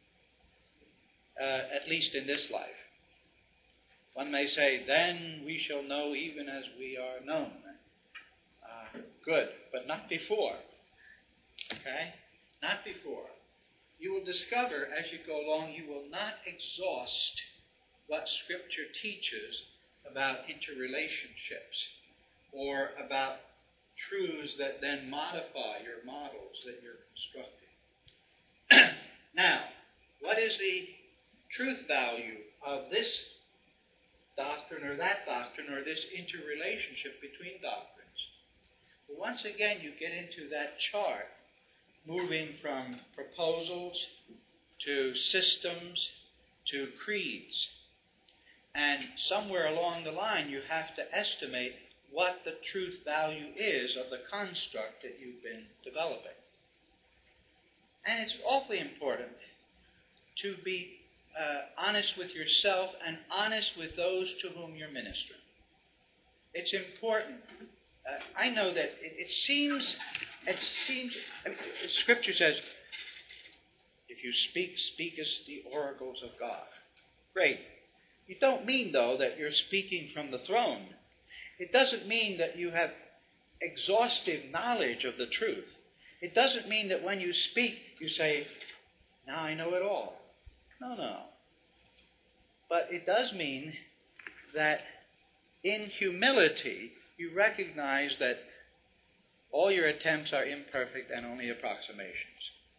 uh, at least in this life. One may say, then we shall know even as we are known. Uh, good, but not before. Okay? Not before. You will discover as you go along, you will not exhaust what Scripture teaches about interrelationships or about truths that then modify your models that you're constructing. Now, what is the truth value of this doctrine or that doctrine or this interrelationship between doctrines? Well, once again, you get into that chart, moving from proposals to systems to creeds. And somewhere along the line, you have to estimate what the truth value is of the construct that you've been developing. And it's awfully important to be uh, honest with yourself and honest with those to whom you're ministering. It's important. Uh, I know that it, it seems, it seems, I mean, Scripture says, if you speak, speak as the oracles of God. Great. You don't mean, though, that you're speaking from the throne. It doesn't mean that you have exhaustive knowledge of the truth. It doesn't mean that when you speak, you say, now I know it all. No, no. But it does mean that in humility, you recognize that all your attempts are imperfect and only approximations.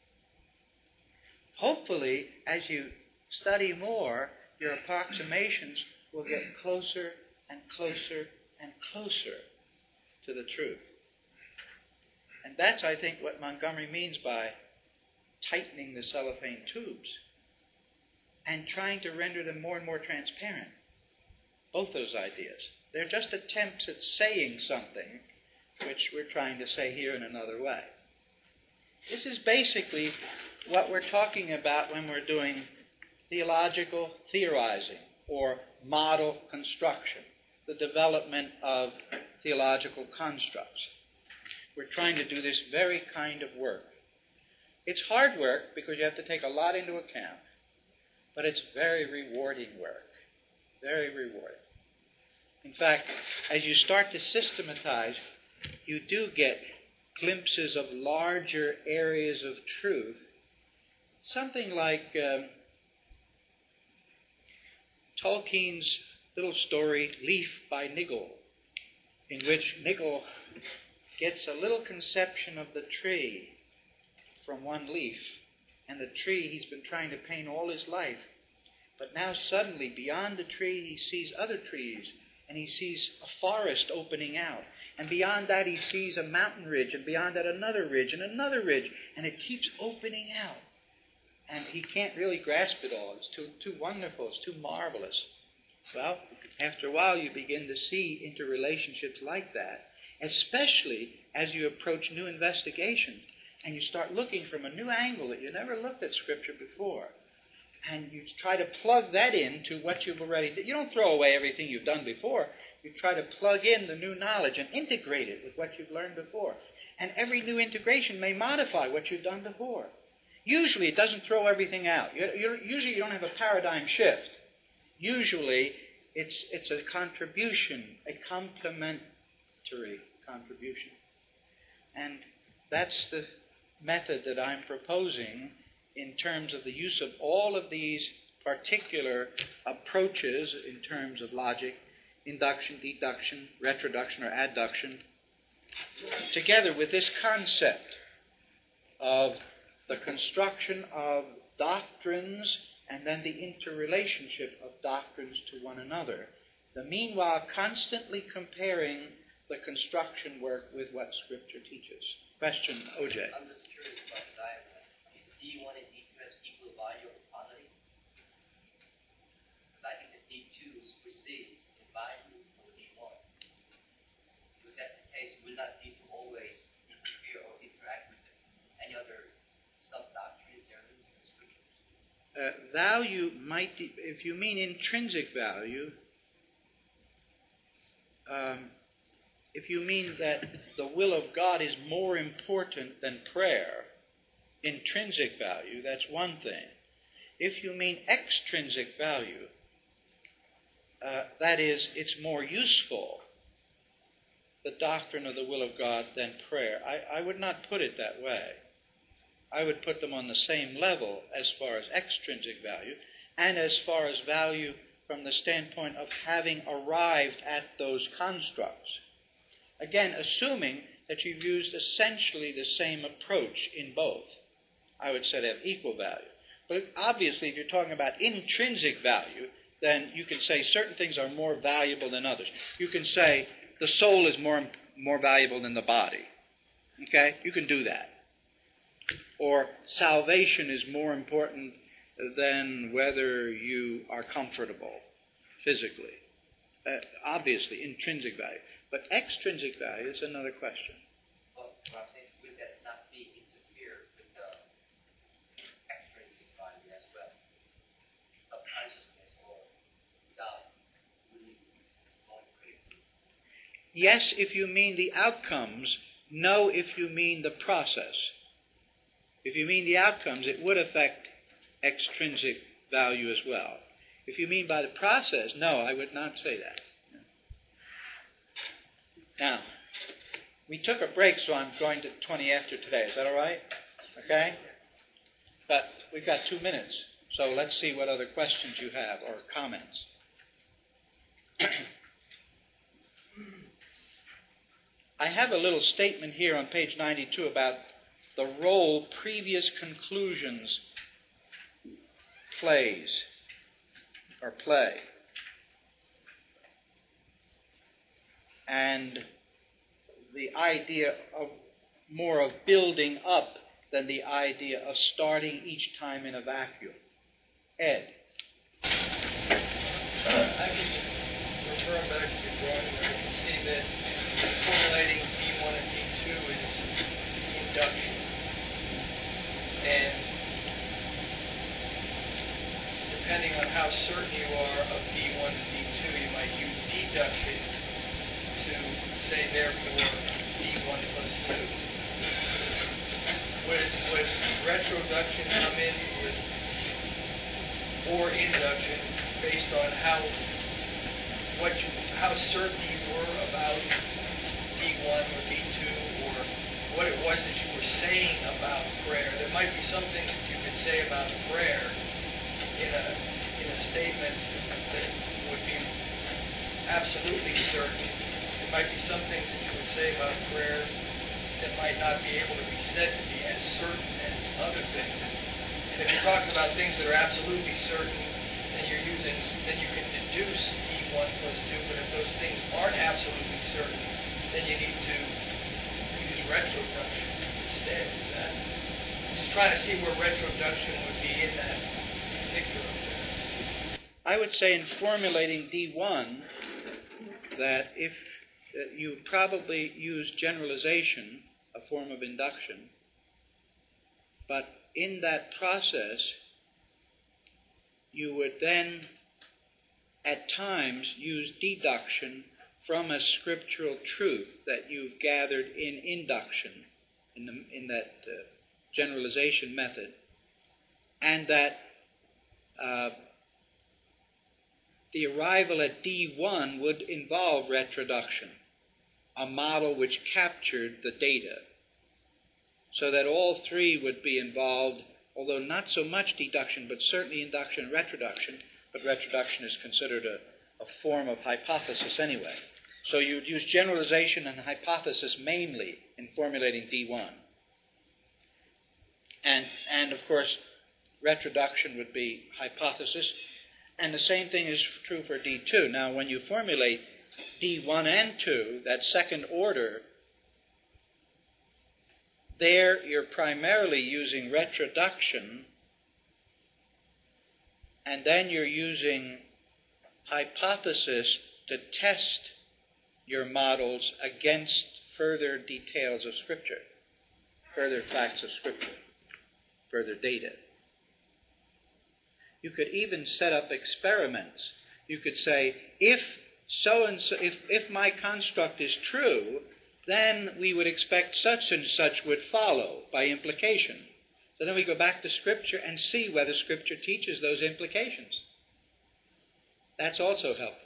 Hopefully, as you study more, your approximations will get closer and closer and closer to the truth. And that's, I think, what Montgomery means by tightening the cellophane tubes and trying to render them more and more transparent. Both those ideas. They're just attempts at saying something which we're trying to say here in another way. This is basically what we're talking about when we're doing theological theorizing or model construction, the development of theological constructs. We're trying to do this very kind of work. It's hard work because you have to take a lot into account, but it's very rewarding work, very rewarding. In fact, as you start to systematize, you do get glimpses of larger areas of truth, something like um, Tolkien's little story, Leaf by Nigel, in which Nigel gets a little conception of the tree from one leaf, and the tree he's been trying to paint all his life. But now suddenly, beyond the tree, he sees other trees, and he sees a forest opening out. And beyond that, he sees a mountain ridge, and beyond that, another ridge, and another ridge, and it keeps opening out. And he can't really grasp it all. It's too, too wonderful. It's too marvelous. Well, after a while, you begin to see interrelationships like that, especially as you approach new investigations and you start looking from a new angle that you never looked at Scripture before. And you try to plug that into what you've already done. You don't throw away everything you've done before. You try to plug in the new knowledge and integrate it with what you've learned before. And every new integration may modify what you've done before. Usually it doesn't throw everything out. Usually you don't have a paradigm shift. Usually it's, it's a contribution, a complementary contribution. And that's the method that I'm proposing in terms of the use of all of these particular approaches in terms of logic, induction, deduction, retroduction, or adduction, together with this concept of the construction of doctrines and then the interrelationship of doctrines to one another. The meanwhile, constantly comparing the construction work with what Scripture teaches. Question, O J. I'm just curious about the diagram. Is D one and D two has equal value of quantity? Because I think that D two precedes the value of D one. If that's the case, would not need to always interfere or interact with any other sub-doctrines there are in the scriptures? Uh, value might, be, if you mean intrinsic value, um, if you mean that the will of God is more important than prayer, intrinsic value, that's one thing. If you mean extrinsic value, uh, that is, it's more useful, the doctrine of the will of God, than prayer. I, I would not put it that way. I would put them on the same level as far as extrinsic value and as far as value from the standpoint of having arrived at those constructs. Again, assuming that you've used essentially the same approach in both, I would say they have equal value. But obviously, if you're talking about intrinsic value, then you can say certain things are more valuable than others. You can say the soul is more, more valuable than the body. Okay? You can do that. Or salvation is more important than whether you are comfortable physically. Uh, obviously, intrinsic value. But extrinsic value is another question. Well, what I'm saying is, would that not be interfere with the extrinsic value as well? Subconsciousness or without really going critically? Yes, if you mean the outcomes. No, if you mean the process. If you mean the outcomes, it would affect extrinsic value as well. If you mean by the process, no, I would not say that. Now, we took a break, so I'm going to twenty after today. Is that all right? Okay? But we've got two minutes, so let's see what other questions you have or comments. I have a little statement here on page ninety-two about the role previous conclusions plays or play. And the idea of more of building up than the idea of starting each time in a vacuum. Ed. Uh, I can just refer back to the drawing where I can see that formulating D one and D two is induction. And depending on how certain you are of D one and D two, you might use deduction to say, therefore, D one plus two. Would, would retroduction come in with, or induction, based on how what you, how certain you were about D one or D two, or what it was that you were saying about prayer? There might be some things that you could say about prayer in a in a statement that would be absolutely certain. There might be some things that you would say about prayer that might not be able to be said to be as certain as other things. And if you're talking about things that are absolutely certain, then you're using, then you can deduce D one plus two. But if those things aren't absolutely certain, then you need to use retroduction instead. Is that? I'm just trying to see where retroduction would be in that particular term. I would say in formulating D one that if uh, you probably use generalization, a form of induction, but in that process you would then at times use deduction from a scriptural truth that you've gathered in induction, in, the, in that uh, generalization method, and that uh, the arrival at D one would involve retroduction, a model which captured the data, so that all three would be involved, although not so much deduction, but certainly induction and retroduction, but retroduction is considered a, a form of hypothesis anyway. So you would use generalization and hypothesis mainly in formulating D one. And, and of course, retroduction would be hypothesis, and the same thing is true for D two. Now, when you formulate D one and two, that second order, there you're primarily using retroduction, and then you're using hypothesis to test your models against further details of Scripture, further facts of Scripture, further data. You could even set up experiments. You could say, if so and so, if, if my construct is true, then we would expect such and such would follow by implication. So then we go back to Scripture and see whether Scripture teaches those implications. That's also helpful.